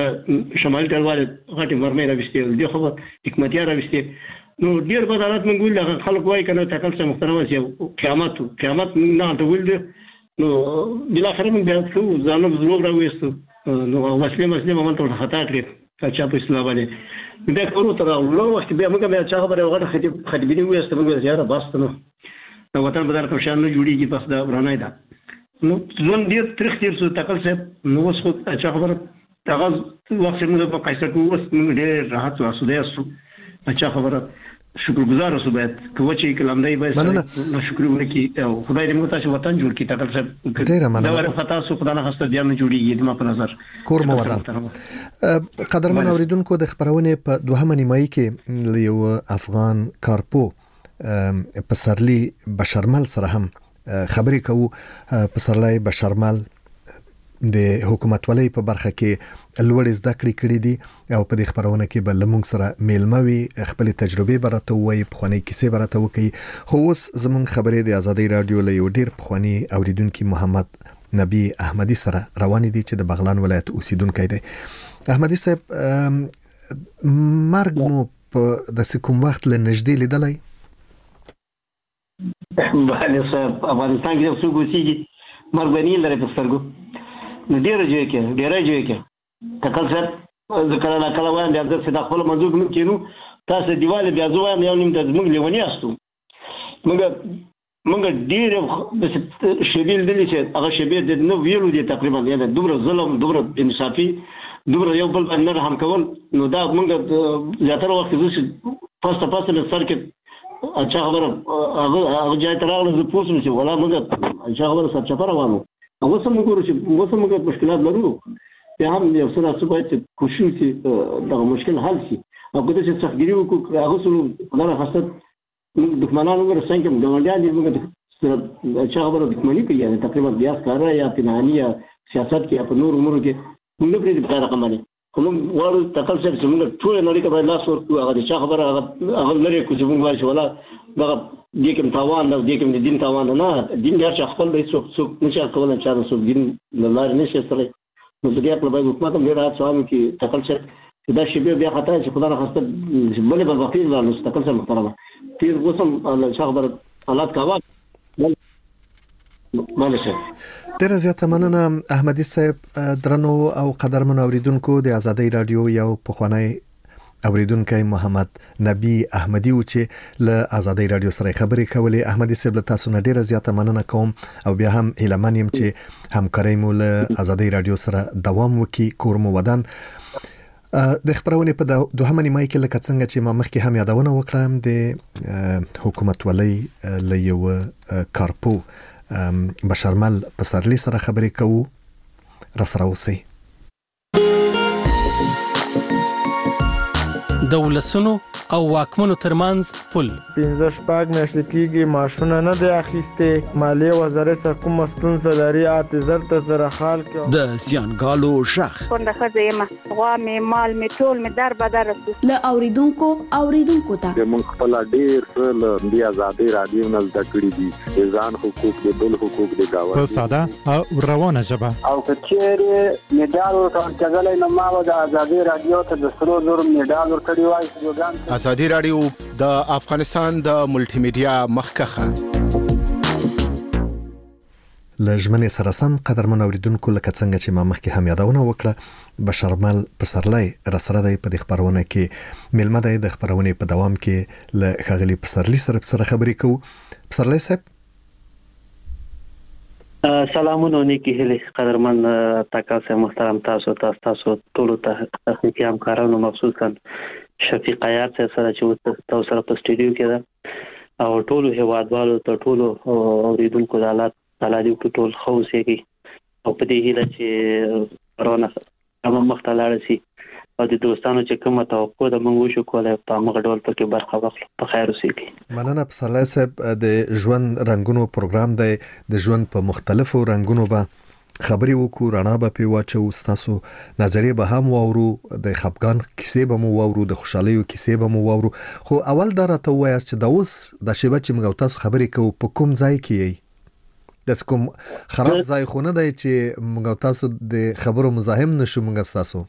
د شمال ټلواله غټي مرمه راوستي دی خو حکمتیا راوستي نو ډیر بدلات منګول خلک وای کنه تکل څه محترم چې قیامت نه ته ولد نو بل اخر من بیا څو ځانو زلو راوستو نو مسلمان عمل ته خطا کړی چې په اسلام باندې بیا کورو ته راوړو وخت بیا موږ بیا چا خبره وغه خدمتي وېست موږ زیاره باستنو نو وطن بدر کوم شان نه جوړیږي بس دا ورانه ده نو ځون ډیر تاریخ تیر څه تکل څه نو اوس خو چا خبره هغه وخت موږ په قایصه کې اوس موږ ډیر راحت او اسوده اسو چا خبره شکرګزار اوسو باید کوم چې کلام دی باید نو شکر وکړي او خدای دې موږ تاسو وطن جوړ کړي تکل څه ډیر مننه دا ورته تاسو خدای نه خسته بیا نه جوړیږي د ما په نظر کور مو ودان قدرمن اوریدونکو د خبرونه په دوهمه نیمایي کې یو افغان کارپو پسرلی بشرمل سره هم خبرې کوو پسرلی بشرمل د حکومت ولې په برخه کې لوړ زده کړې دي او په دې خبرونه کې بل موږ سره میلموي خپل تجربه برته وي په خوني کیسه برته وکي خو اوس زموږ خبرې د آزادۍ رادیو له یو ډیر په خوني اوریدونکو محمد نبی احمدی سره روان دي چې د بغلان ولایت اوسیدونکو دی احمدی صاحب مرګ مو په د کوم وخت له نږدې لیدلای باندې صاحب افغانستان کې څو ګوسیږي مرګ نه لري په سترګو نو ډیر جوړ کې تکل څه ذکر نه کله وایم بیا د صدا خپل منځو کې کینو تاسو دیواله بیا زوام یو نیم د موږ لیونی استو موږ ډیر شبیل دي چې هغه شبیل د نو ویلو دي تقریبا یعنی دومره ظلم دومره انصافي دومره یو بل باندې نه هم کول نو دا موږ زیاتره وخت د پاسته سر کې اچھا خبره هغه ځای ته راغله زه پوښتنه چې ولا موږ اچھا خبره سره چپره وانه هغه سم ګورو چې اوس موږ مشکلات لرو بیا هم یو څه راځي باید کوشش چې دا مشکل حل شي او کله چې څخګری وکړو هغه سره نه خاصه دښمنانو سره څنګه ګاونډیان دي موږ سره اچھا خبره دښمنی کوي یعنی تقریبا بیا ښکارا یا پنهانی یا سیاست کې په نور امور کې موږ پرې په رقم باندې کوم وړو تکل څه موږ ټول نړۍ ته باید لاس ورکړو هغه چې خبره هغه لري کوم چې موږ وایو ولا دا دې کوم تاوان نه دې کوم دین تاوان نه دین بیا چې خپل دې څوک نشه کولای چې څوک دین لار نشه سره نو دې خپل باید حکومت هم ډیر سوال کې تکل څه دا شی بیا خطا چې خدای راخسته بلې بل وقتی له تکل څه محترمه تیر وسم الله خبر حالات کاوه ډیر زیاته مننه احمدی صاحب درنو او قدرمن اوریدونکو د آزادۍ رادیو یو پخوانی اوریدونکو محمد نبی احمدی و چې له آزادۍ رادیو سره خبرې کولې احمدی صاحب له تاسو نه ډیر زیاته مننه کوم او بیا هم اعلان یم چې همکاري مو له آزادۍ رادیو سره دوام وکړي کور مو ودان د خبرونه په دوهمه نیمه کې لکه څنګه چې ما مخکې هم یادونه وکړم د حکومت ولې له یو کارپو بشرمل پسرلی سره خبرې کوو را سره اوسئ د ولسونو او واکمنو ترمنځ پل. 15 میاشتې کېږي ماشونه نه دی اخیستې، مالیې وزارت سره کومه ستونزه لري، اعتذار ته سره حال کړو. د زیانګالو ژغ کونډه ښځه یم، غوا مې مال مې ټول مې در بدر رسو له اوریدونکو ته موږ خپل ډیر څه له دې آزادۍ رادیو نه زده کړی دي، ځان حقوق د بل حقوق د گاوند په ساده او روانه ژبه. او کچېره میډال ورکړل کېدل نو ما د آزادۍ رادیو ته د 300 میډال ورکړی وای. آزادۍ رادیو د افغانستان د ملټي میډیا مخکخه. لژمنې سره سم قدرمن اوریدونکو، لکه څنګه چې ما مخکې هم یادونه وکړه، بشرمل پسرلی راسره دی په دې خبرونه کې. ملمه دی د خبرونې په دوام کې له ښاغلي پسرلی سره خبرې کوو. پسرلی صاحب سلامونه نیکی هلي قدرمن تاسو محترم تاسو ټول ته تخنیکی همکارانو، مخصوصا شفیق عیار سره چې تاسو سره په سټوډیو کې ده، او ټول هیوادوالو ته ټول اوریدونکو د حالات تعالی دې ټول خوشيږي او په دې هیله چې کرونا هم مختلل شي او د دوستانو چې کومه توقع د موږ شو کولای په موږ ډول پکې برخه واخلو. په خیر اوسئ. مننه پسرلی صاحب. د ژوند رنگونو پروګرام دی، د ژوند په مختلفو رنگونو به خبرې وکړو، رڼا به په واچو، تاسو نظریه به هم واورو، د خپګان کیسې به مو واورو، د خوشحالیو کیسې به مو واورو. خو اول دا راته وایاست چې دا اوس د شیبه چې موږ تاسو خبرې کوو په کوم ځای کې یې؟ د کوم خراب ځای خو نه دی چې موږ تاسو د خبرو مزاحم نشو موږ تاسو؟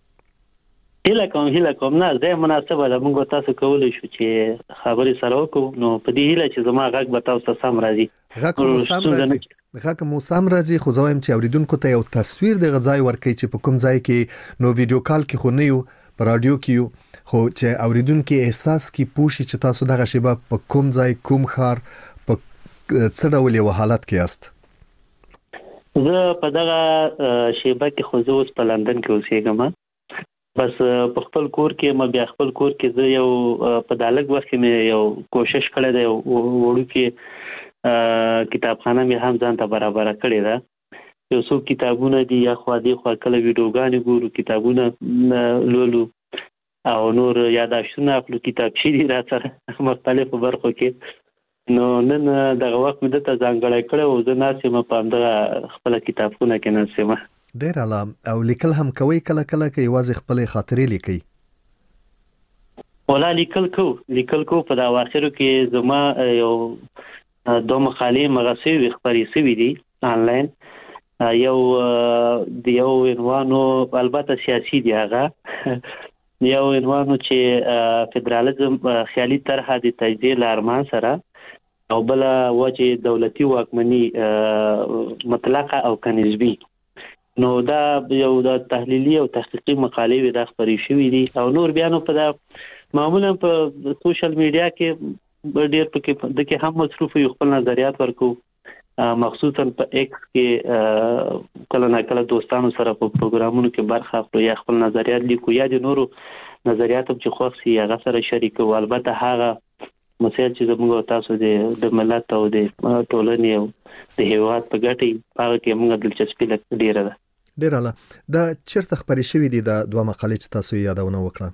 هیله کوم نه زه مناسبه ده موږ تاسو کولای شو چې خبرې سره وکړو. نو په دې هیله چې زما غږ به تاسو سم راځي. غږ مو سم راځي، خو زه وایم چې اوریدونکو ته یو تصویر د غځای ورکړي چې په کوم ځای کې نو ویډیو کال کې خو نه یو، په رادیو کې یو، خو چې اوریدونکو احساس کې پوښي چې تاسو دغه شیبه په کوم ځای، کوم ښار، په څه ډول یو حالت کې یاست. زه په دغه شیبه کې خو زه اوس په لندن کې اوسېږم، بس په خپل کور کې ما بیا خپل کور کې زه یو په دالګ وخت کې یو کوشش کړی دی، وړو کې کتابخانه مې هم ځان ته برابر کړی ده. یو څو کتابونه دي یا خو دې خو کله ویډیوګانې ګورو، کتابونه لولو او نور یاداشتونه خپل کتابچې دي را سره مختلفو برخو کې. نو نن دغه وخت مې دته ځانګړی کړی او زه ناست یم په همدغه خپله کتابخونه کې ناست یم. ډېر اعلی. او لیکل هم کوئ کله کله که یوازې خپلې خاطرې لیکئ؟ ولا لیکل کو په دا اواخرو کې زما یو 2 مقالې مغسوي خبرې سوي دي آنلاین. یو عنوانو البته سیاسي دی، هغه یو عنوانو چې فدرالیزم خیالي طرح د تجزیه لارمان سره، او بل وجه دولتي واکمني مطلقه او کنسبي. نو دا یو د تحلیلي او تحقیقي مقالې وي دا خبرې شوي دي، او نور بیا نو په دا معمولا په سوشل میډیا کې ډېر پکې د کې هم مصروف یو خپل نظریات ورکو، مخصوصا په ایکس کې کله نه کله دوستانو سره په پروګرامونو کې برخه اخلو یا خپل نظریات لیکو یا د نورو نظریات چې خوښ سي هغه سره شریکو. البته هغه مسایل چې زموږ تاسو د ملت او د ټولنې او د هیواد په ګټه هغه کې موږ دلچسپي ډیره ده. ډیر اعلی. دا چیرته خبرې شوې دي د 2 مقالې چې تاسو یادونه وکړه؟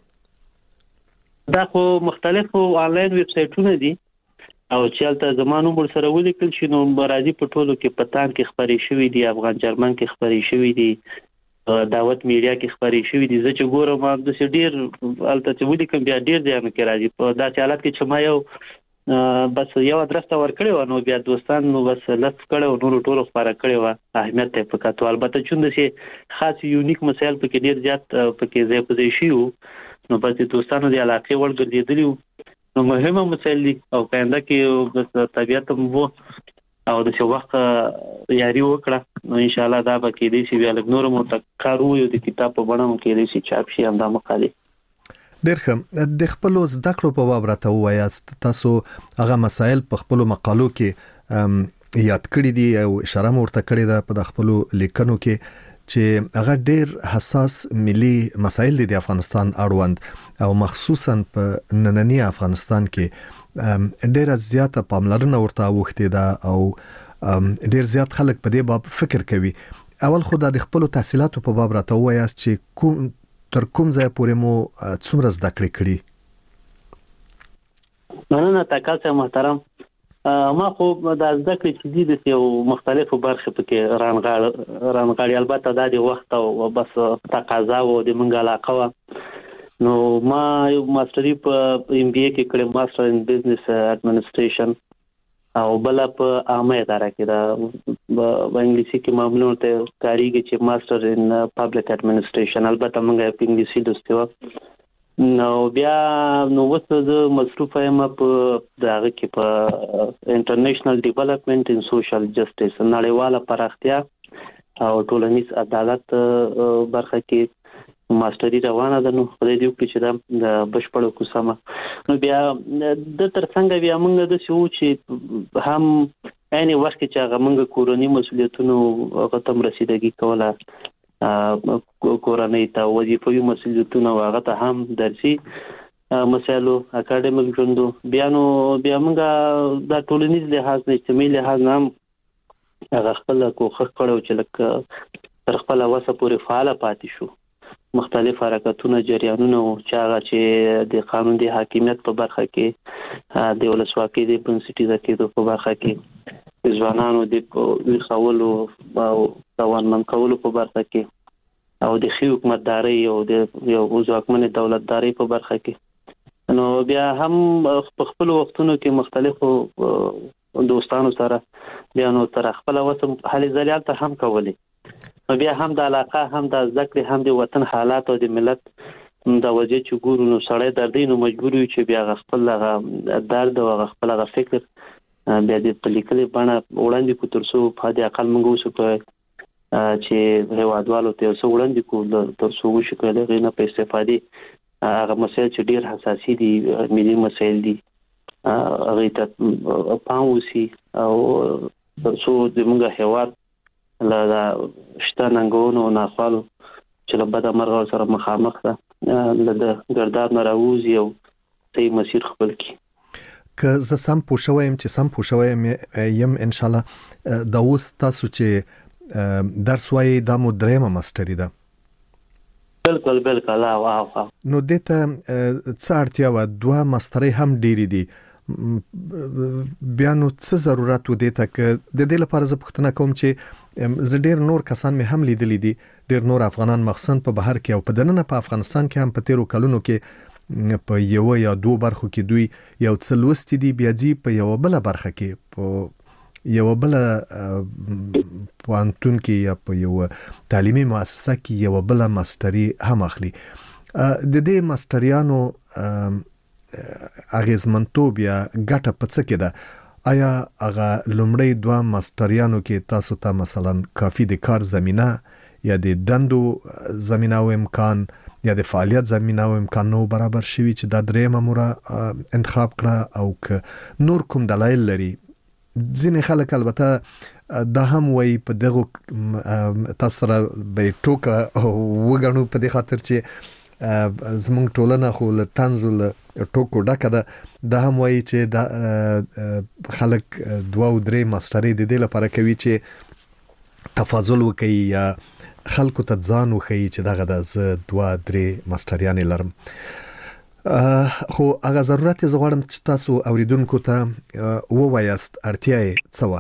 دا خو مختلفو آنلاین ویب سایټونه دي او چې هلته زمانو مر سره ولیکل شي نو راځي په ټولو کې پتان کې خبرې شوې دي، افغان جرمن کې خبرې شوې دي، دعوت میډیا کې خبرې شوې دي. زه چې ګورم د ډیر هلته چې ولیکم بیا ډیر ځایونه کې راځي. په داسې حالت کې چې ما یو بس یو ادرس ته ورکړی و نو بیا دوستان نو بس لږ کړی و نورو ټولو خپاره کړی و، اهمیت ته په کتو. البته چون داسې خاص یونیک مسایل پکې ډیر زیات پکې ځای په ځای شي وو نو بس د دوستانو د علاقې وړ ګرځېدلي وو. نو مهمه مسایل دي او کاینده کې بس طبیعت مو او د څو وخت یاري وکړه نو ان شاء الله دا به کېدې شي بیا لږ نور مو تکارو یو د کتاب په بڼه مو کېدې شي چاپ شي هم دا مقالې. ډېر ښه. د خپل زده کړو په باب راته ووایاست، تاسو هغه مسایل په خپل مقالو کې یاد کړی دي او اشاره مو ورته کړې ده په خپل لیکنو کې چې هغه ډېر حساس ملي مسایل دي د افغانستان اړوند او مخصوصا په نننی افغانستان کې ډېر زیاته پاملرنه ورته وخته ده او ډېر زیات خلک په دې باب فکر کوي. اول خو د خپل تحصیلاتو په باب راته وایاست چې تر کوم ځای پورې مو څومره زده کړې کړې؟ مننه تکال صاحب محترم. ما خو د زده کړې چې دي د یو مختلفو برخې پکې رانغاړي، البته دا د وخت او بس تقاضا او د منګ علاقه وه. نو ما یو ماستري په MBA کې کړې، ماستر ان بزنس اډمنسټریشن، او بل په عامه اداره کې دا په انګلیسي کې معمولا ته کاریږي چې ماستر ان پبلک اډمنسټریشن، البته موږ په انګلیسي لوستي و. نو بیا نو وسه د مصروف یم په دغه کې په انټرنیشنل ډیولپمنٹ ان سوشل جسټس، نړیواله پراختیا او ټولنیز عدالت برخه کې ماستری روانه ده. نو خدای دې وکړي چې دا بشپړه کوسمه. نو بیا د ترڅنګ بیا موږ د شو چې هم عین وخت چې هغه موږ کورنۍ مسولیتونو هغه تم رسیدګي کوله، کورنۍ ته وظیفوي مسولیتونه هغه ته هم درسي مسایلو اکاډمیک ژوندو بیا موږ د ټولنیز لحاظ نه اجتماعي لحاظ نه هغه خپل کوښښ کړو چې لکه تر خپل وسه پورې فعال پاتې شو. مختلف حرکتونه جریانونه چې هغه چې د قانون د حاکمیت په برخه کې د ولسواکۍ د بنسټیزه کېدو په برخه کې ځوانانو د خولو او توانمن کولو په برخه کې او د ښې حکومتدارۍ او د یو ځواکمنې دولتدارۍ په برخه کې. نو بیا هم په خپل وختونو کې مختلفو دوستانو سره بیا نو تر خپل وسه هلې ځلې ته هم کولې. بیا هم د علاقه هم د ذکر هم د وطن حالات او د ملت د وجه چې ګورو نو سړی دردی نو مجبور وي چې بیا خپل درد او خپل فکر بیا د لیکلې بڼه وړاندې کو تر څو په دې اقل موږ وسو چې هیوادوالو ته څو وړاندې کو تر څو وشو کله غینه په استفادې هغه مسایل چې ډیر حساسي دي، ملي مسایل دي، هغه ته پام وسی او تر څو د موږ هیواد لا شته ننګونو او ناخوالو چې له بده مرغه سره مخامخ ده له ګرداب نه راوځي او صحیح مسیر خپل کړي. که زه سم پوه شوم یم ان شاء الله دا اوس تاسو چې درس وایي دا مو درېمه ماستري ده؟ بالکل واه. نو دته څه اړتیا و؟ دوه ماستري هم ډېرې دي، بیا نو څه ضرورت و دې ته؟ که د دې لپاره زه پوښتنه کوم چې زه ډېر نور کسان مې هم لیدلی دي، ډېر نور افغانان مخصوصا په بهر کې او په دننه په افغانستان کې هم په تیرو کلونو کې په یو یا دوه برخو کې دوی یو څه لوستي دي، بیا ځي په یو بل برخه کې په یو بل پوهنتون کې یا په یو تعلیمي مؤسسه کې یو بل ماستري هم اخلي. د دې ماستریانو اغیزمنتوب یا ګټه په څه کې ده؟ آیا هغه لومړی دوه ماستریانو کې تاسو ته مثلا کافي د کار زمینه یا د دندو زمینه او امکان یا د فعالیت زمینه او امکان نو برابر شوي چې دا درېمه موره انتخاب کړه؟ او که نور کوم دلایل لري؟ ځینې خلک البته دا هم وایي په دغه تاسو سره به ټوکه وګڼو په دې خاطر چې زمونږ ټولنه خو له طنز او ټوکو ډکه ده. دا هم وایي چې دا خلک دوه او درې ماستري د دې لپاره کوي چې تفاضل وکړي یا خلکو ته ځان وښیي چې دغه د زه دوه درې ماستریانې لرم. خو هغه ضرورت یې زه غواړم چې تاسو اوریدونکو ته ووایاست اړتیا یې څه وه؟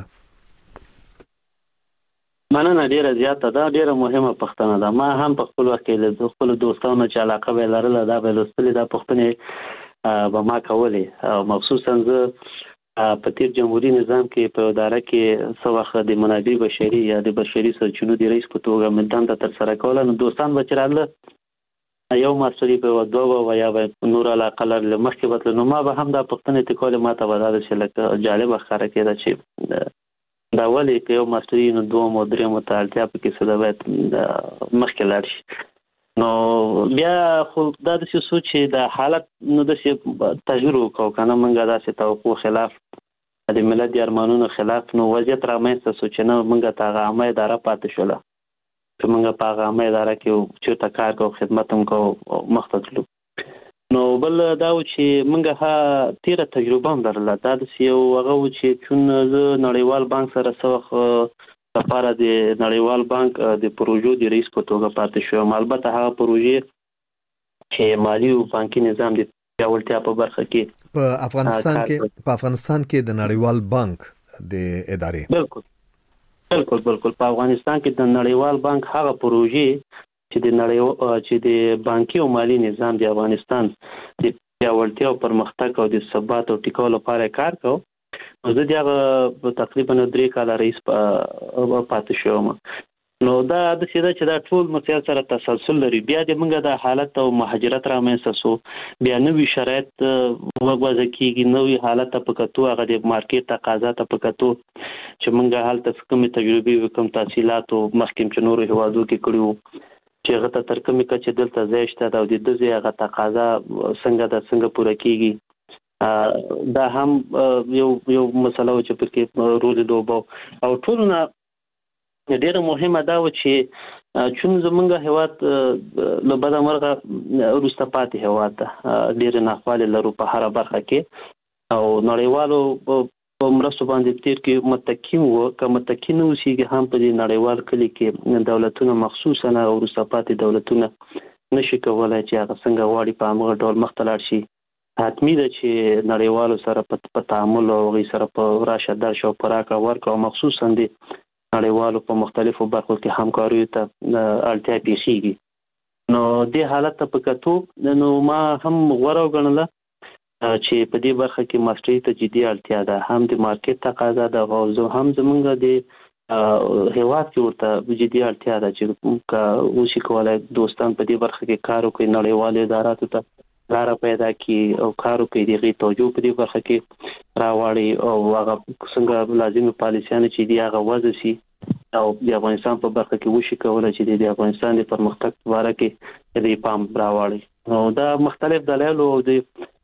مننه ډیره زیاته ده، ډیره مهمه پوښتنه ده. ما هم په خپل وخت کې له خپل دوستانو چې علاقه به لرله دا به لوستلې دا پوښتنې به ما کولې، مخصوصا زه په تیر جمهوریت نظام کې په اداره کې څه وخت د منابع بشري یا د بشري سرچینو د رئیس په توګه مې دنده ترسره کوله. نو دوستان به چې راغله یو ماستري به دوه و یا به نور علاقه لرله مخکې به نو ما به هم دا پوښتنې کولې. ما ته به دا چې لکه جالبه ښکاره کېده چې دا ولې که یو ماستري نو دوم او درېمو ته اړتیا پکې څه ده باید مخکې لاړ شي. نو بیا خو دا داسې څو چې د حالت نو داسې تغییر وکړو که نه موږ داسې توقع خلاف د ملت د ارمانونو خلاف نو وضعیت رامنځته شو چې نه موږ ته هغه عامه اداره پاتې شوله چې موږ په هغه عامه اداره کې چېرته کار کوو خدمت هم کوو مخته تلو. نو بل دا و چې موږ تېره تجربه هم لرله. دا داسې یو هغه و چې چون زه نړیوال بانک سره څه وخت لپاره د نړیوال بانک د پروژو د رئیس په توګه پاتې شوم. البته هغه پروژې چې مالي او بانکي نظام د پیاوړتیا په برخه کې په افغانستان کې د نړیوال بانک د ادارې بالکل په افغانستان کې د نړیوال بانک هغه پروژې چې د بانکي او مالی نظام د افغانستان د پیاوړتیا او پرمختګ او د ثبات او ټیکولو لپاره کار کوي. زه دغه تقریبا 3 کال رئیس پاتې شوم. نو دا د سیده چې دا ټول مسایل سره تسلسل لري. بیا د موږ د حالت او مهاجرت رامنځته شو، بیا نوې شرایط وګورځ کیږي، نوې حالت په کتو هغه د مارکیټ تقاضا ته په کتو چې موږ حالت کومې تجربې وکم تحصیلات او مخکې چې نور هوادو کې کړیو چې هغه ته تر کومې کچې دلته ځای شته او د دې هغه تقاضا څنګه پوره کیږي. دا هم یو مسله و چې پکې رول لوبو او ټولونه ډیره مهمه دا و چې چون زمونږ هیواد له بده مرغه وروسته پاتې هیواد ده، ډیره ناخواله لرو په هر برخه کې او نړیوالو په مرستو باندې تیر کې متکی وو که متکی نه اوسېږي هم په دې نړیوال کلی کې دولتونه مخصوصا او وروسته پاتې دولتونه نشي کولای چې هغه څنګه غواړي په هغه ډول مخ ته لاړ شي. حتمی ده چې نړیوالو سره په تعامل او غي سره په راشه درشه او پراکه ورک او مخصوصا د نړیوالو په مختلفو برخو کې همکاري ته اړتیا پیښیږي. نو د حالت په کتو نو ما هم غوړو غنله چې په دې برخه کې ماستري ته جدي اړتیا ده، هم د مارکیټ تقاضا ده او هم زمونږ د هیواد کې ورته جدي اړتیا ده چې وشي کولای دوستان په دې برخه کې کار وکړي، نړیوال اداراتو ته لار پیدا کی او کار وکړي، دغه توجه په دې برخه کې راوړي او هغه څنګه لازمي پالیسیانه چې دی هغه وضع شي او د افغانستان په برخه کې وشي کولای چې د افغانستان د پرمختګ لپاره کې د پام راوړي. نو دا مختلف دلایل او د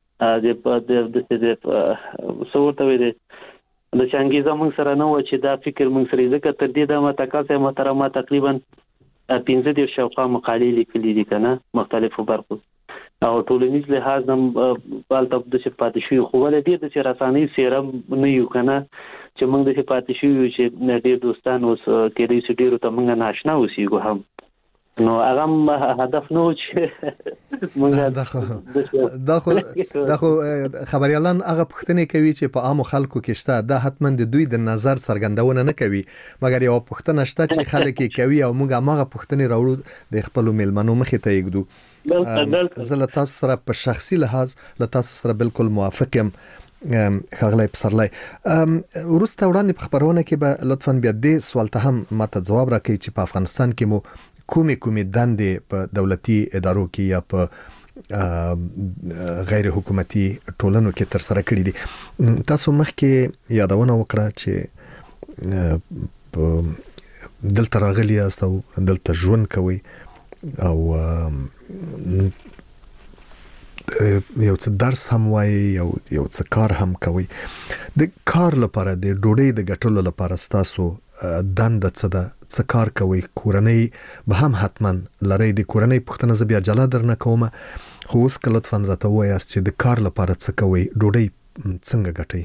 صورت وي د څنګه زموږ سره نو چې دا فکر موږ سره ځکه تر دې د متکاسه محترمه تقریبا 15 شوقه مقالې لیکلې دي کنه مختلفو برخو او ټولنیز لحاظ هم بالته د صفات شي خو ولې دې د رساني سیرم نه یو کنه چې موږ د صفات شي چې ډېر دوستان اوس کې دې ډېر ته موږ ناشنا اوسېګو هم. نو هغه هدف نو چې موږ دا خو خبريالان هغه پوښتنه کوي چې په عام خلکو کې شته، دا حتما د دوی د نظر څرګندونه نه کوي، مګر یو پوښتنه شته چې خلک کوي او موږ هغه پوښتنه راوړو د خپل میلمنو مخې ته یګدو. زه له تاسو سره په شخصي لحاظ له تاسو سره بالکل موافق یم خغلی پسرلی. ورسته وړاندې په خبرونه کې به لطفاً بیا دې سوال ته هم ماته ځواب راکړئ چې په افغانستان کې مو کومې دندې په دولتي ادارو کې یا په غیر حکومتي ټولنو کې تر سره کړې دي. تاسو مخکې یادونه وکړه چې دلته راغلی یاست او دلته ژوند کوئ او یو څه درس هم وایي یو څه کار هم کوي. د کار لپاره د ډوډۍ د ګټلو لپاره تاسو دنده څه ده، څه کار کوي، کورنۍ به هم حتما لري. د کورنۍ پوښتنه زه بیا جلا درنه کوم، خو اوس که لطفاً راته ووایاست چې د کار لپاره څه کوي، ډوډۍ څنګه ګټئ.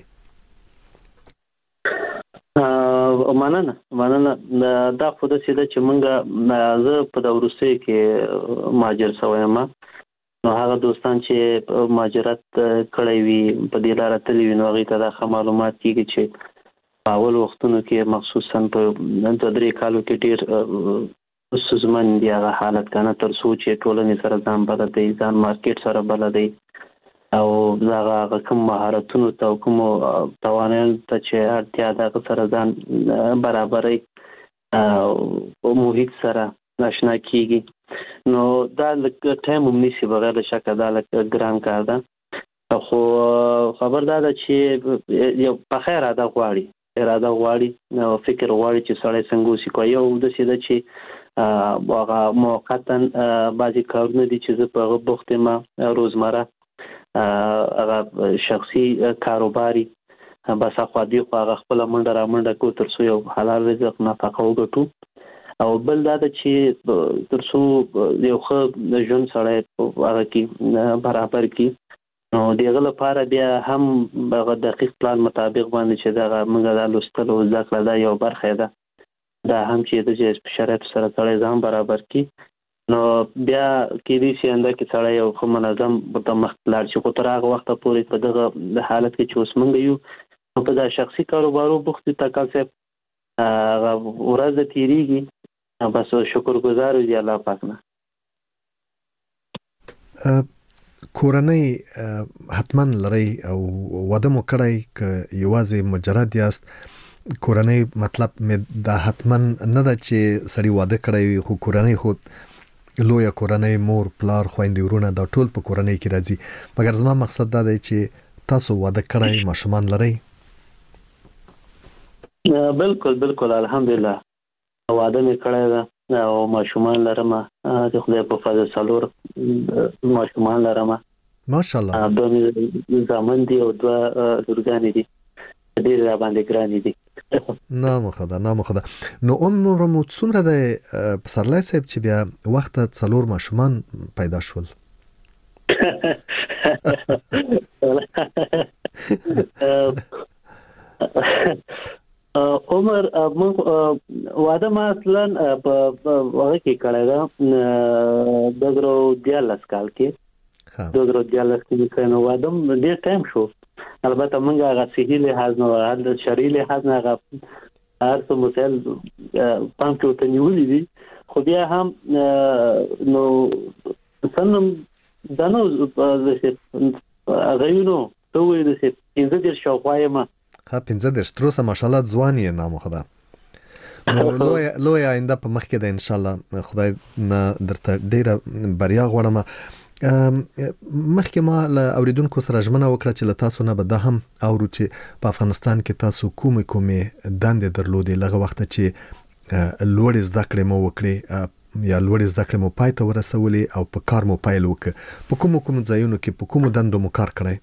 مننه. دا خو د سیده چې موږ زه په د وروستي کې مهاجر شوم، نو هغه دوستان چې مهاجرت کړی وي په دې لار تللی وي نو هغه ته دا معلومات کیږي چې په اول وختونو کې مخصوصا په 3 کالو کې ډیر سوزمن دی هغه حالت کنه تر څو چې ټولنې سره ځان بلدي، ځان مارکیټ سره بلدي او هغه کوم مهارتونو ته کوم توانایي ته چې اړتیا ده سره ځان برابرې او محیط سره ناشنا کیږي. نو دا لکه ټایم هم نشي بغیر شک دا لکه ګران کار ده، خو خبر ده چې یو په خیر ادا اراده غواړي او فکر غواړي چې سړی څنګه وسی کوي. یو د سیده چې هغه موقتا بعضی کارونه دي چې زه په بوخت ما روزمره هغه شخصي کاروباري بس خو دی خو هغه خپل منډه کو تر څو یو حلال رزق نفقه وګټو او بل دا چې تر څو یو ښه ژوند سړی هغه کې برابر کی. نو دغه لپاره بیا هم هغه دقیق پلان مطابق باندې چې دا موږ د لوستلو ځکه دا یو برخه ده، دا هم چې د شرایط سره سره ځان برابر کی نو بیا کې دې سینده کې سره یو خو منظم په مخ لاړ شي خو تر هغه وخت پورې په دغه حالت کې چې اوس موږ یو په دا شخصي کاروبارو بوخت تکل صاحب ورځ تیریږي بس شکر گزار دی الله پاک نه. کورنۍ حتما لري او واده مو کړی ک یوازې مجرد یاست کورنۍ مطلب دا حتما نه ده چې سړی واده کړی خو کورنۍ خود لویه کورنۍ مور پلار خويندې ورونه دا ټول په کورنۍ کې راځي مګر زما مقصد دا دی چې تاسو واده کړی ماشومان لري. بالکل الحمدلله واده مې کړی ده او ماشومان لرم د خدای په فضل څلور ماشومان لرم ماشاءالله دوه زامن دي او دوه لورګانې دي ډېر را باندې ګرانې دي. نامو خدا نو عمر مو څومره ده پسرلی صاحب چې بیا وخت څلور ماشومان پیدا شول؟ عمر واده ما اصلا په هغه کې کړی دا 2014 کال کې 2014 کې کنه واده ډېر ټایم شو البته موږ هغه صحیح لحاظ نه هغه شرعي لحاظ نه هغه هر څه مسائل پام کې وته نیولې دي خو بیا هم نو څنګه دنو غوینو ته وې د 15 شاوخوا ما 15 تروسه ماشاءالله ځوان یې نامو خدا نو لوی آینده په مخ کې ده ان شاء الله خدای نه درته ډیره بریا غواړم. مخکې ما له اوریدونکو سره ژمنه وکړه چې له تاسو نه به دا هم اورو چې په افغانستان کې تاسو کومې دندې درلودې لغه وخت چې لوړې زده کړې مو وکړې یا لوړې زده کړې مو پای ته ورسولې او په کار مو پیل وکړ په کوم ځایونو کې په کوم دندو مو کار کړی؟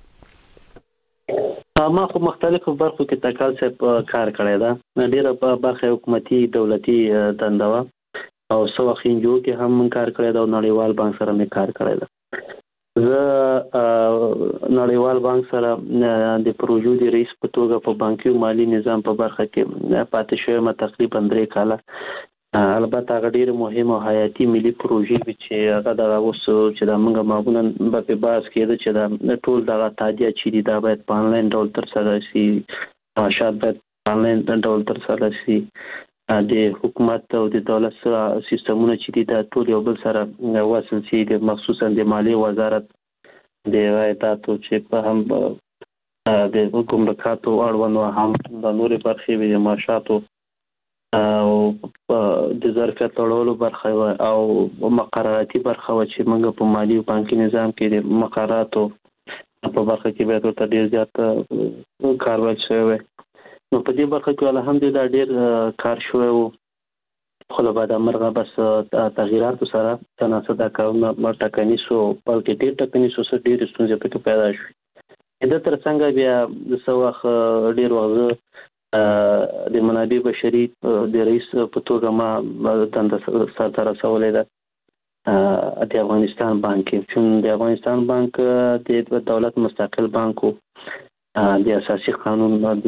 ما خو مختلفو برخو کې تکل صاحب کار کړی دا ډیره په برخه حکومتي دولتي دنده وا او څو وخت انجو کې هم کار کړی دا نړیوال بانک سره مې کار کړی دا زه نړیوال بانک سره د پروژو د رئیس په توګه په بانکي مالی نظام په برخه کې پاتې شوم تقریبا 3 کاله. البته هغه ډیره مهمه او حیاتي ملي پروژې چې هغه د اوس چې د موږ معمولا په باز کې چې د ټول دغه تادیه چې دا باید په انلاین ډول تر سره شي شاید باید انلاین ډول تر سره شي د حکومت او د دولت سیستمونه چې دا ټول یو بل سره وصل شي د مخصوصا د مالی وزارت د رایتاتو چې په هم د ګمرکاتو اړوند هم د نورې برخې د معاشاتو او د ظرفیت لوړولو برخه او مقرراتي برخه چې موږ په مالی او بانکي نظام کې د مقرراتو په برخه کې به تر ډیر زیات کاروای شوی نو په دې برخه کې الحمدلله ډیر کار شوی او خو له بعد مرغه بس تغیرات سره تناسب دا کارونه ټاکني شو بلکې ډیر ټاکني شو سره ډیر ستونزې پکې پیدا شوې دا تر څنګه بیا د سواخ ډیر وخت د منابع بشري د رئیس په توګه ما دنده سره رسولې ده د افغانستان بانک چې د افغانستان بانک د دولت مستقل بانک د اساسي قانون د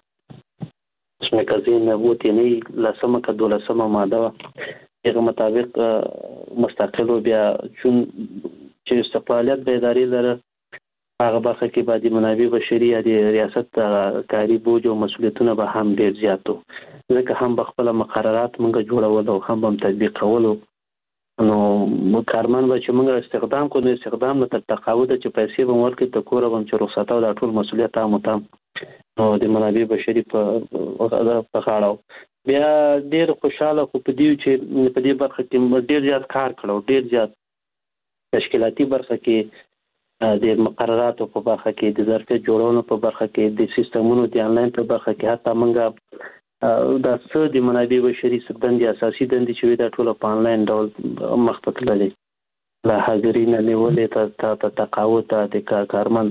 مګزین وته نه لسمه کا دولسمه ماده هغه مطابق مستقل بیا چې استقلالیت به اداري لره هغه برخه کې باندې منابع بشري د ریاست کاری بوج او مسولیتونه به هم ډیر زیاتو ځکه هم خپل مقررات موږ جوړول او هم تطبیق کولو نو کارمن به چې موږ استخدام کوو استخدام نه تر تقاعد چې پیسې به ورکړي ته کور به چې رخصت او د ټول مسولیت هم نو د منابع بشري په غاړه بیا ډیر خوشاله خو په دې چې په دې برخه کې ډیر زیات کار کړو ډیر زیات تشکیلاتي برخه کې د مقرراتو په برخه کې د ظرفیت جوړولو په برخه کې د سیستمونو د انلاین په برخه کې حتی موږ دا څه د منابع بشري دندې اساسي دندې چې دا ټول په انلاین ډول مخ ته تللې لا حاضرین نیولې ته تقاعد د کارمن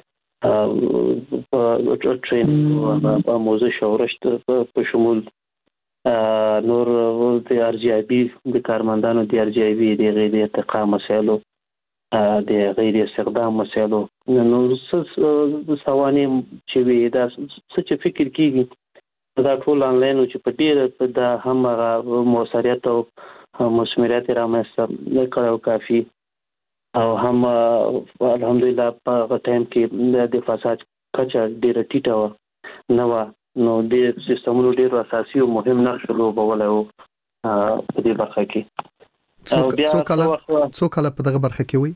ټرین په موضوع شورشت په شمول نور د ارجیابي د کارمندانو د ارجیابي د غیر ارتقا مسایلو د غیر استخدام مسایلو نو سوانه چې وي دا څه فکر کیږي دا ټول انلاین چې په ډیر د هم موثریت او مسمریت رامنځته کړو کافي او هم الحمدلله په ټایم کې د فساد کچه ډیره ټیټه و نو د سیستمونو ډیر اساسي او مهم نقش لوبولی و په دې برخه کې او بیا څو کاله په دغه برخه کې وي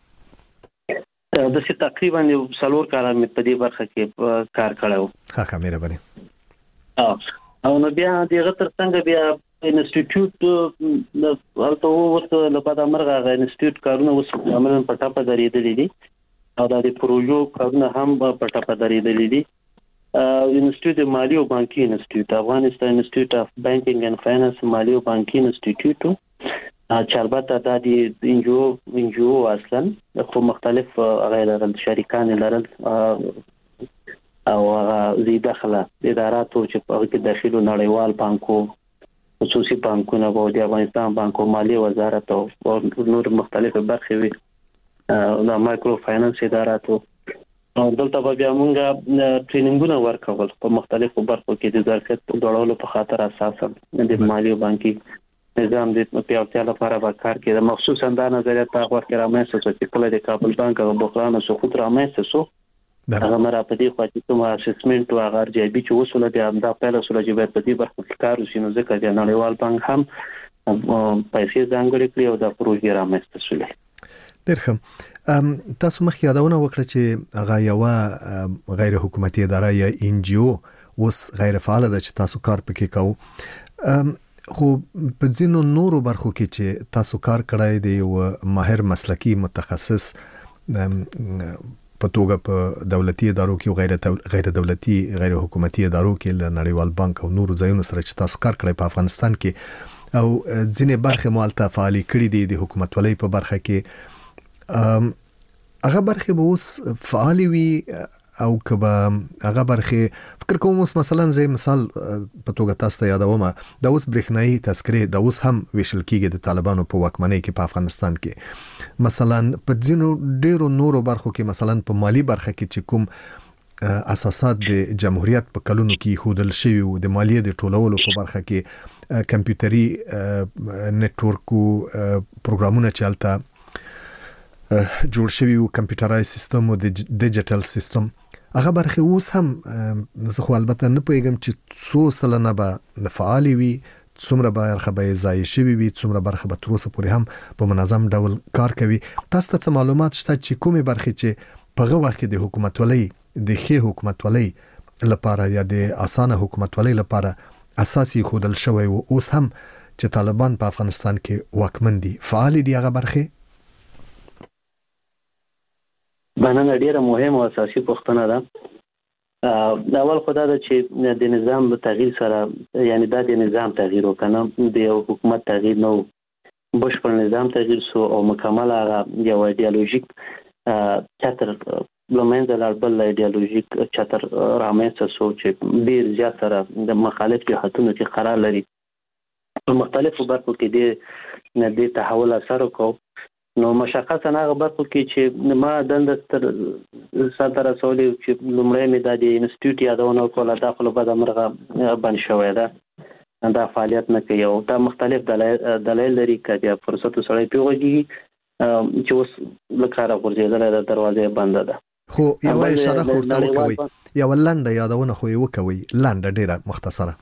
د څه تقریبا 4 کاله مې په دې برخه کې کار کړو ها مهرباني او نو بیا دغه ترڅنګ بیا انسټیټیوټ د الته ورته لپاره مرغه انسټیټیوټ کارونه اوس عملاً په ټاپه درېدلې دي او د پروژو کارونه هم په ټاپه درېدلې دي انسټیټیوټ مالی او بانکي انسټیټیوټ افغانستان انسټیټیوټ اف بانکینګ اند فاینانس مالی او بانکي انسټیټیوټ چاربته د انجو اصلا خو مختلف غیر شریکان لرل او زی داخله اداراتو چې په کې داخلو نړیوال بانکو خصوصي بانکونه او د افغانستان بانکو مالی وزارت او نور مختلف برخې وي د مایکرو فاینانس اداراتو دلته بیا موږ ټریننګونه ورکول په مختلفو برخو کې د ظرفیت ډولولو په خاطر اساسا د مالی او بانکي نظام د پیاوړتیا لپاره به کار کوي مخصوصا دا نظریه په وخت کې رامنځته شو چې کله د کابل بانک او بحران سقوط رامنځته شو هغه مرا په دې خوا چې کوم اسسمنت او هغه ارجایبي چې وصول بیا دا پیله سره چې په دې برخه کې کار وشي نو ځکه د نړیوال بانک هم پیسې ځانګړي کړی او د پروژې رامنځته شولې ډېر ښه تاسو مخکې یادونه وکړه چې هغه یو غیر حکومتي اداره یا ان جی او اوس غیر فعال ده چې تاسو کار پکې کوو خو په ځینو نورو برخو کې چې تاسو کار کړای دی یو ماهر مسلکی متخصص په توګه په دولتي ادارو کې غیر دولتي غیر حکومتي ادارو کې له نړیوال بانک او نورو ځایونو سره چې تاسو کار کړای په افغانستان کې او ځینې برخې مالته فعالي کړې دي د حکومتولۍ په برخه کې هغه برخې به اوس فعالي وي او کبا هغه برخه فکر کوم اوس مثلا زي مثال په توګه تاسو ته یادوم دا اوس برېښنايي تذکرې دا اوس هم ویشل کېږي د طالبانو په واکمنۍ کې په افغانستان کې مثلا په ځینو ډیرو نورو برخو کې مثلا په مالی برخه کې چې کوم اساسات د جمهوریت په کلونو کې خودل شوی او د مالیې د ټولولو په برخه کې کمپیوټري نتورکو پروګرامونه چالتہ جوړ شوی او کمپیوټرایز سیستم او د ډیجیټل سیستم هغه برخه اوس هم زه خو البته نه پوهیږم چې څو سلنه به فعالي وي څومره برخه به ضایع شوی وي څومره برخه به تر اوسه پورې هم په منظم ډول کار کوي تاسو ته معلومات شته چې کومه برخه چې په هغه وخت د حکومتولۍ د ښه حکومتولۍ لپاره یا د اسانه حکومتولۍ لپاره اساسي خودل شوی او اوس هم چې طالبان په افغانستان کې واکمن دي فعال دي هغه برخه باندې ډیره مهمه او اساسي پوښتنه ده اول خدای دا چې د نظام په تغییر سره یعنی د نظام تغییر وکنه د حکومت تغییر نو بشپړ نظام تغییر سو او مکمل هغه یو ایدئولوژیک چتر لمنځه لاړ بل ایدئولوژیک چتر رامنځته شو چې ډیر زیات سره د مخالف جهاتونو کې قرار لري په مختلفو برخو کې د تحول اثر وکړ نو مشخصا هغه برخو کې چې ما دند سره رسولي چې لومړی مې د انسټیټیوټ یادونه کوله داخله بعد مرغه بند شوې ده دا فعالیت نه کوي او دا مختلف دلایل لري چې فرصت سره پیوږي چې اوس لکاره ورځېدل د دروازې بند ده خو یو اشاره خورته وکوي یو لنډه یادونه خو یو کوي لنډه ډیره مختصره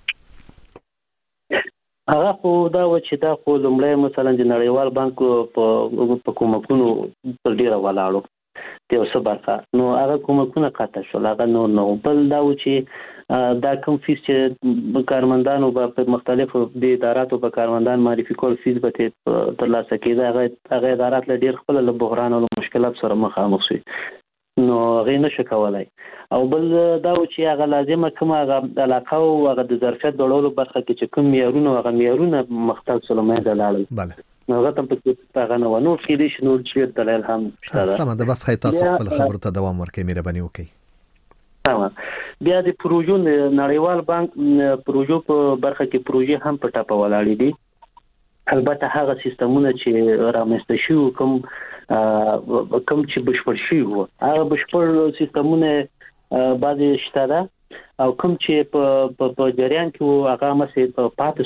هغه خو دا و چې دا خو لومړی مثلا د نړیوال بانک په کومکونو پر ډیره ولاړو د اوسه برخه نو هغه کومکونه قطع شول هغه نو بل دا و چې دا کوم فیس چې کارمندانو په مختلفو د اداراتو په کارمندان معرفي کول فیس به ترلاسه کېده هغه ادارات له ډیر خپل له بحران او مشکلات سره مخامخ شي نو غي نشه کولای او بل دا و چې هغه لازمه کوم هغه علاقه او هغه د ظرفیت ډولولو برخه کې چې کوم معیارونه مختلف سلمه دلال بله نو هغه تم په هغه نو کې دي شنو چې دلایل هم شته سم ده بس خیاط تاسو خپل خبرو ته دوام ورکړئ مهرباني وکړئ تمام بیا د پروژو نړیوال بانک پروژو په برخه کې پروژې هم په ټاپه ولاړې دي البته هغه سیستمونه چې رامنځته شو کوم چې بشپړ شي وو هغه بشپړ سیستمونه بعضی شته او کوم چې په جریان کې هغه مسې په پاتې شو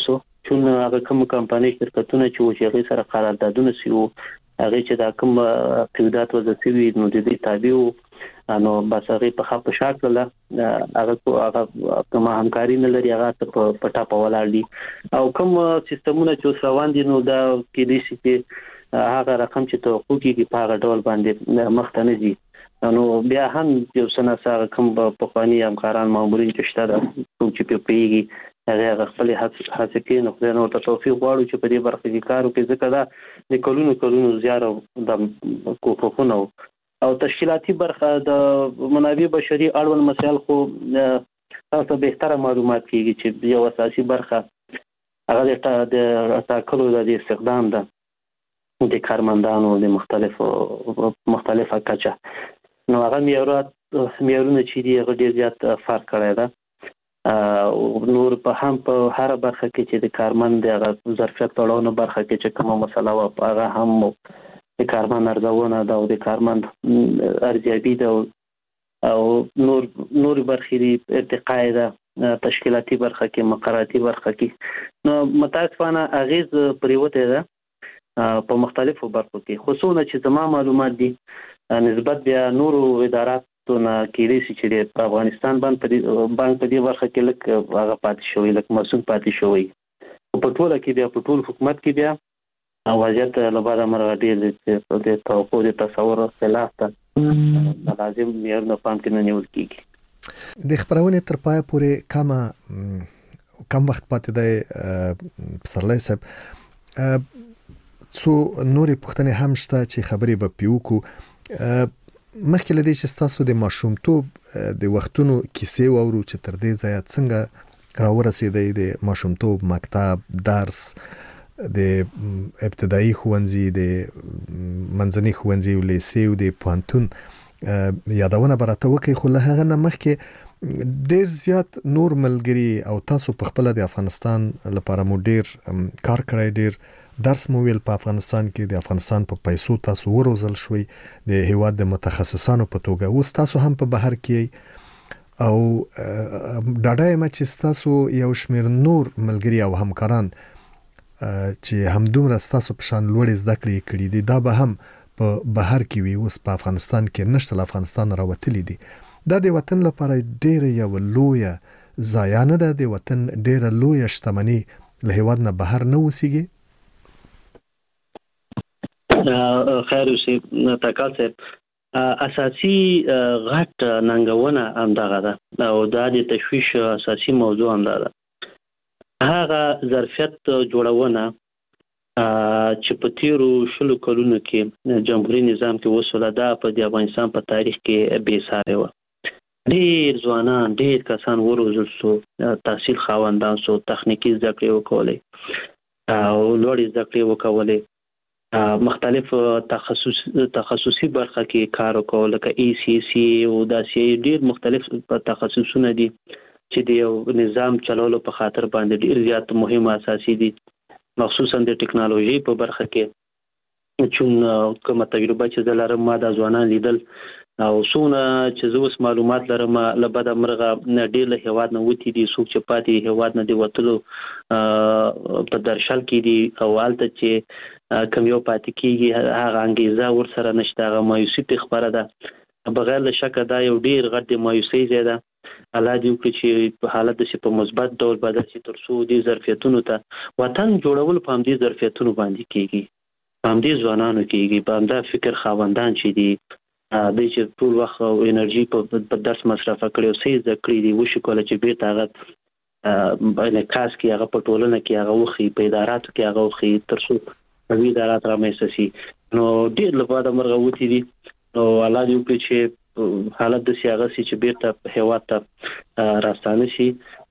چون هغه کوم کمپنۍ شرکتونه چې هغه سره قراردادونه سیو هغه چې دا کوم قیودات وځي نو د دې تابع نو بس هغه په خپل شکل هغه کوم همکاري نه لري هغه په پټا په ولاړ دي او کوم سیستمونه چې روان دي نو دا کې دي چې هغه رقم چې توقع کیږي په هغه ډول باندې مخته نه دي نو بیا هم یو سنه سره کوم په خواني همکاران مامورین چې شته دا چې په پیږي هغه خپل هڅه کوي نو خدای نو ته توفیق غواړو چې په دې برخه کې کار وکړي ځکه دا د کلونو زیار د کوفونه او تشکیلاتي برخه د منابع بشري اړوند مسایل خو تاسو به تر معلومات کیږي چې یو اساسي برخه هغه د تاکلو د استخدام ده د کارمندانو د مختلفه کچه نو هغه معیارونه چې دی هغه ډیر زیات فرق کړی ده نور په هم په هر برخه کې چې د کارمند د ظرفیت تړاو برخه کې چې کومه مسله و هغه هم د کارمند ارزونه ده او د کارمند ارزیابي ده او نور برخې ارتقاء ده تشکیلاتي برخه کې مقرراتی برخه کې نو متاسفانه اغیز پریوته ده په مختلفو برخو کې خصوصا چې زما معلومات دي نسبت بیا نورو اداراتو نه کېږي چې په افغانستان باندې په دې برخه کې لکه هغه پاتې شوی لکه مسؤل پاتې شوی په ټوله کې بیا په ټول حکومت کې بیا وضعیت لپاره مرغه ډېر د توقع د تصور خلاف ته لازم معیارونه پام کې نه نیول کېږي د خبرونه تر پای پورې کم وخت پاتې دی پسرلی صاحب څو نورې پوښتنې هم شته چې خبرې به پیوکو مخکې لدې چې تاسو د ماشومتوب د وختونو کیسې واورو چې تر دې ځایه څنګه راورسېدئ د ماشومتوب مکتب درس د ابتدایي ښوونځي د منځني ښوونځي او لیسې او د پوهنتون یادونه به راته وکړئ خو له هغه نه مخکې ډېر زیات نور ملګري او تاسو په خپله د افغانستان لپاره مو ډېر کار کړی ډېر درس مو ویل په افغانستان کې د افغانستان په پیسو تاسو وروزل شوي د هیواد د متخصصانو په توګه اوس تاسو هم په بهر کې او ډاډه یم چې تاسو یو شمېر نور ملګري او همکاران چې همدومره تاسو په شان لوړې زده کړې کړي دي دا به هم په بهر کې وي اوس په افغانستان کې نشته له افغانستان راوتلي دي دا د وطن لپاره ډېره یو لویه ضایع نه ده د وطن ډېره لویه شتمني له هیواد نه بهر نه اوسیږي خیر اوسې تکال صاحب اساسي غټ ننګونه همدغه ده او دا د تشویش اساسي موضوع همدا ده هغه ظرفیت جوړونه چې په تیرو شلو کلونو کې جمهوریت نظام کې وسوله ده په د افغانستان په تاریخ کې بې ساري و ډېر ځوانان ډېر کسان وروزل شو تحصیل خاوندان شو تخنیکی زده کړې وکولې او لوړې زده کړې وکولې مختلف تخصصي برخه کې کار وکول لکه ECC او داسې ډېر مختلف تخصصونه دي چې د یو نظام چلولو په خاطر باندې ډېر زیات مهم اساسي دي مخصوصا د ټکنالوژي په برخه کې چون کومه تجربه چې دلاره ما د ځوانان لیدل او څونه چې زه اوس معلومات لرم له بده مرغه ډېر له هیواد نه وتی دي څوک چې پاتې هیواد نه دی وتلو په درشل کې دي او هلته چې کوم یو پاتې کېږي هغه انګیزه ورسره نشته هغه مایوسي پې خپره ده بغیر له شکه دا یو ډېر غټ د مایوسۍ ځای ده الله دې وکړي چې په حالت داسې په مثبت ډول بدل شي تر څو دې ظرفیتونو ته وطن جوړول په همدې ظرفیتونو باندې کېږي په همدې ځوانانو کېږي په همدا فکر خاوندان چې دي دوی چې ټول وخت او انرژي په درس مصرفه کړي او څه زده کړي دي وشي کولی چې بېرته هغه انعکاس کړي هغه په ټولنه کې هغه وښيي په اداراتو کې هغه وښيي تر څو قوي ادارات رامنځته شي نو ډېر له بعده مرغه وتي دي نو الله دې وکړي چې حالت داسې هغه شي چې بېرته هېواد ته راستانه شي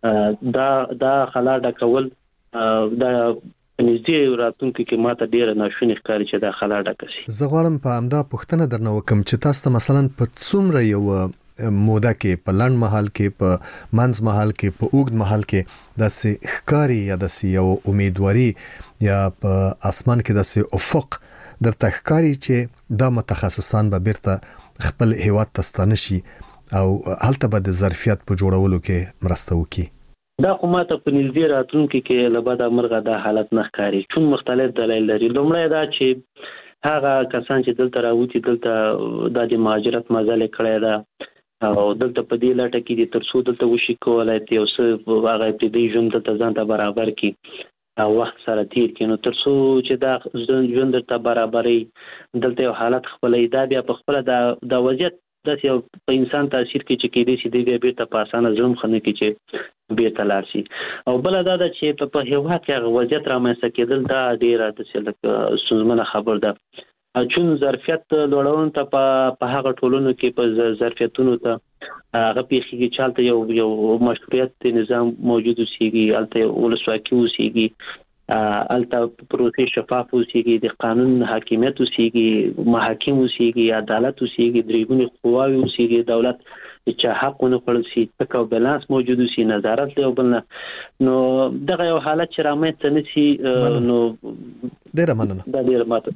دا خلا ډکول دا نږدې راتلونکي کې ماته ډېره ناشونې ښکاري چې دا خلا ډکه شي زه غواړم په همدا پوښتنه درنه وکړم چې تاسو ته مثلا په څومره یو موده کې په لنډ مهال کې په منځ مهال کې په اوږد مهال کې داسې ښکاري یا داسې یو امیدواري یا په اسمان کې داسې افق درته ښکاري چې دا متخصصان به بیرته خپل هیواد ته ستانه شي او هلته به د ظرفیت په جوړولو کې مرسته وکړي دا خو ماته په نږدې راتلونکي کې له بده مرغه دا حالت نه ښکاري، چون مختلف دلایل لري. لومړی دا چې هغه کسان چې دلته راوتي دلته د مهاجرت مزل کړی ده او دلته په دې لټه کې دي تر څو دلته وشي کولای یو څه هغه ابتدایي ژوند دلته ځان ته برابر کړي او وخت سره تیر کړي، نو تر څو چې دا ژوند درته برابرې دلته یو حالت خپلوي، دا بیا په خپله د وضعیت داسې یو په انسان تاثیر کوي چې کېدای شي دی بیا بیرته په اسانه زړه خنه کوي چې بیرته لاړ شي. او بله دا ده چې په هېواد کې هغه وضعیت رامنځته کېدل دا ډېره داسې لکه ستونزمنه خبر ده، چون ظرفیت لوړون ته په هغه ټولنو کې په ظرفیتونو ته هغه پیښیږي چې هلته یو مشروعیت نظام موجود اوسېږي، هلته یو ولسواکي اوسېږي، هلته پروسې شفاف اوسېږي، د قانون حاکمیت اوسېږي، محاکم اوسېږي، عدالت اوسېږي، درېګونې قواوې اوسېږي، دولت چې حق ونه خوړل شي، چک او بیلانس موجود اوسي، نظارت له بل نه. نو دغه یو حالت چې رامنځته نه شي نو ډېره مننه. دا ډېره ماته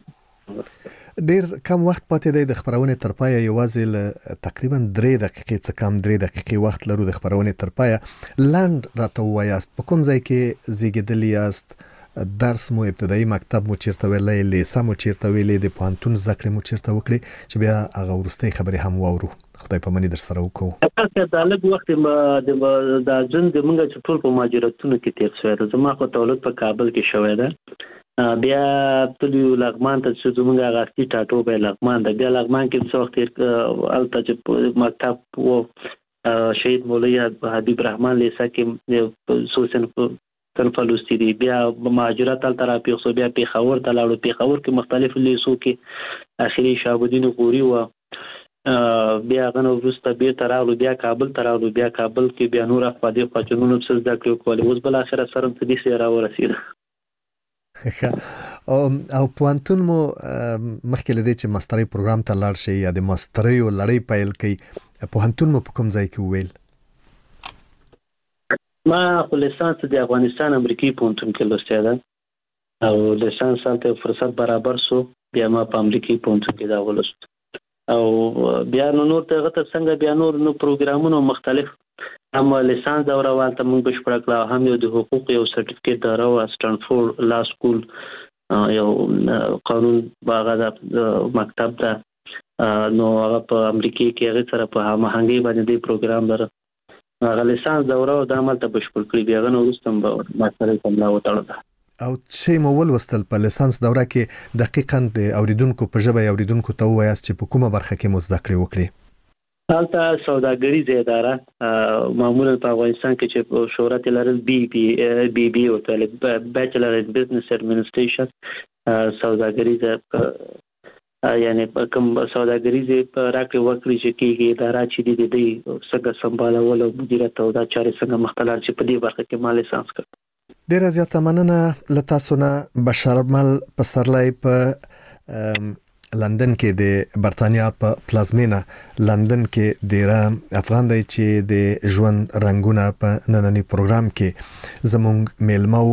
ډېر کم وخت پاتې دی د خبرونې تر پایه، یوازې له تقریبا 3 دقیقې څخه کم 3 دقیقې وخت لرو د خبرونې تر پایه. لاند راته وایاست په کوم ځای کې زیږیدلی یاست؟ درس مو ابتدایي مکتب مو چیرته ویلی، لیسه مو چیرته ویلی، د پوهنتون زده کړې مو چیرته وکړې چې بیا هغه وروستۍ خبرې هم واورو؟ خدای په مني در سره وکړو. تاسو دا لږ وخت د ژوند د موږ چې ټول په مهاجرتونو کې تیر شوی دی. زما خو تولد په کابل کې شوی دی، بیا تلو لغمان ته چې زموږ هغه اصلي ټاټوبی لغمان ده، بیا لغمان کې څه وخت تیر هلته چې مکتب و شهید مولوي حبیب رحمان لیسه کې څو صنف لوستي دي، بیا مهاجرت هلته راپېښ شو، بیا پېښور ته لاړو، پېښور کې مختلفو لیسو کې اخري شهابالدین غوري و، بیا هغه نه وروسته بیرته راغلو، بیا کابل ته راغلو، بیا کابل کې بیا نور خوا دې خوا چې نور څه زده کړې وکولې، اوس بالاخره سره په دې سره راورسېده. او پوهنتون مو مخکې له دې چې ماسترۍ پروګرام ته لاړ شئ یا د ماسترۍ لړۍ پیل کړئ، پوهنتون مو په کوم ځای کې وویل؟ ما خو لیسانس د افغانستان امریکایي پوهنتون کې لوستی ده او لیسانس هلته یو فرصت برابر سو، بیا ما په امریکایي پوهنتون کې دا ولوست او بیا نور ته هغه ته څنګه بیا نور پروګرامونه مختلف هم لیسانس دوره هلته موږ بشپړه کړه، هم یو د حقوق یو سرټیفیکیټ دوره وه، سټنفورډ لا سکول یو قانون هغه د مکتب ده، نو هغه په امریکایي کې هغې سره په هماهنګۍ باندې دې پروګرام لره هغه لیسانس دوره او دا هملته بشپړ کړي، بیا هغه نه وروسته هم ماسترۍ ته ملا وتړله. او چې مو ولوستل په لیسانس دوره کې دقیقاً د اوریدونکو په ژبه اوریدونکو ته ووایاست چې په کومه برخه کې مو زده کړې وکړې؟ هلته سوداګریزه اداره معمولا په افغانستان کې چې شهرت لرل بی بي ورته بیچلر ان بزنس ایڈمنسټریشن، سوداګریزه یعنی کوم سوداګریزه راکړې ورکړې چې کېږي اداره چې د دې څنګه سمبالول او مدیریت او دا چارې څنګه مختلف چې په دې برخه کې ما لیسانس کړ. ډېره زیاته مننه له تاسو نه. بشرمل پسرلی په لندن کې د برتانیا په پلازمینه لندن کې ډېر افغان دی چې د ژوند رنگونه په نننی پروګرام کې زموږ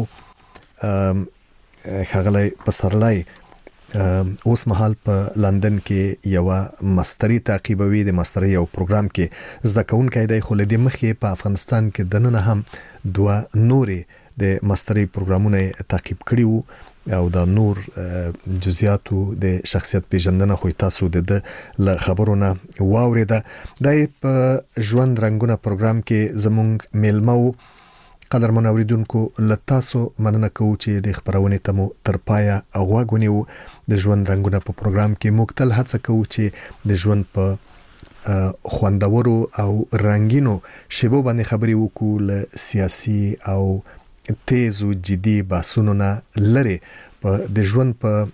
میلمو ښاغلی پسرلی اوس مهال په لندن کې یو ماستري تعقیبوي، د ماستري یو پروګرام کې زده کوونکی دی، خو له دې مخکې په افغانستان کې دننه هم 2 نورې د ماستري پروګرامونه تعقیب کړي وو او د نور جزئیاتو د شخصیت پیژندنه خو تاسو د له خبرونه واورېده. د په ژوند رنگونه پروګرام کې زموږ میلمو قدرمن اوریدونکو له تاسو مننه کوو چې د خبرونې ته مو تر پایه غوږ ونیو. د ژوند رنگونه په پروګرام کې موږ تل هڅه کوو چې د ژوند په خوندورو او رنگینو شیبو باندې خبرې وکړو، له سیاسي او تیزو جدي بحثونو نه لري په د ژوند په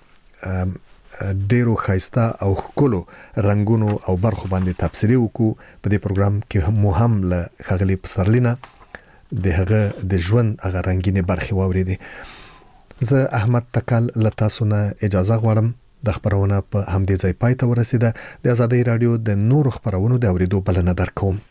ډیرو خایسته او ښکلو رنگونو او برخو باندې تبصرې وکړو. په دې پروګرام کې مو هم له ښاغلي پسرلی نه د هغه د ژوند هغه رنگینې برخې واورېدې. زه احمد تکل له تاسو نه اجازه غواړم. د خبرونه په همدې ځای پای ته ورسېده. د آزادۍ رادیو د نورو خبرونو د اورېدو بلنه درکوم.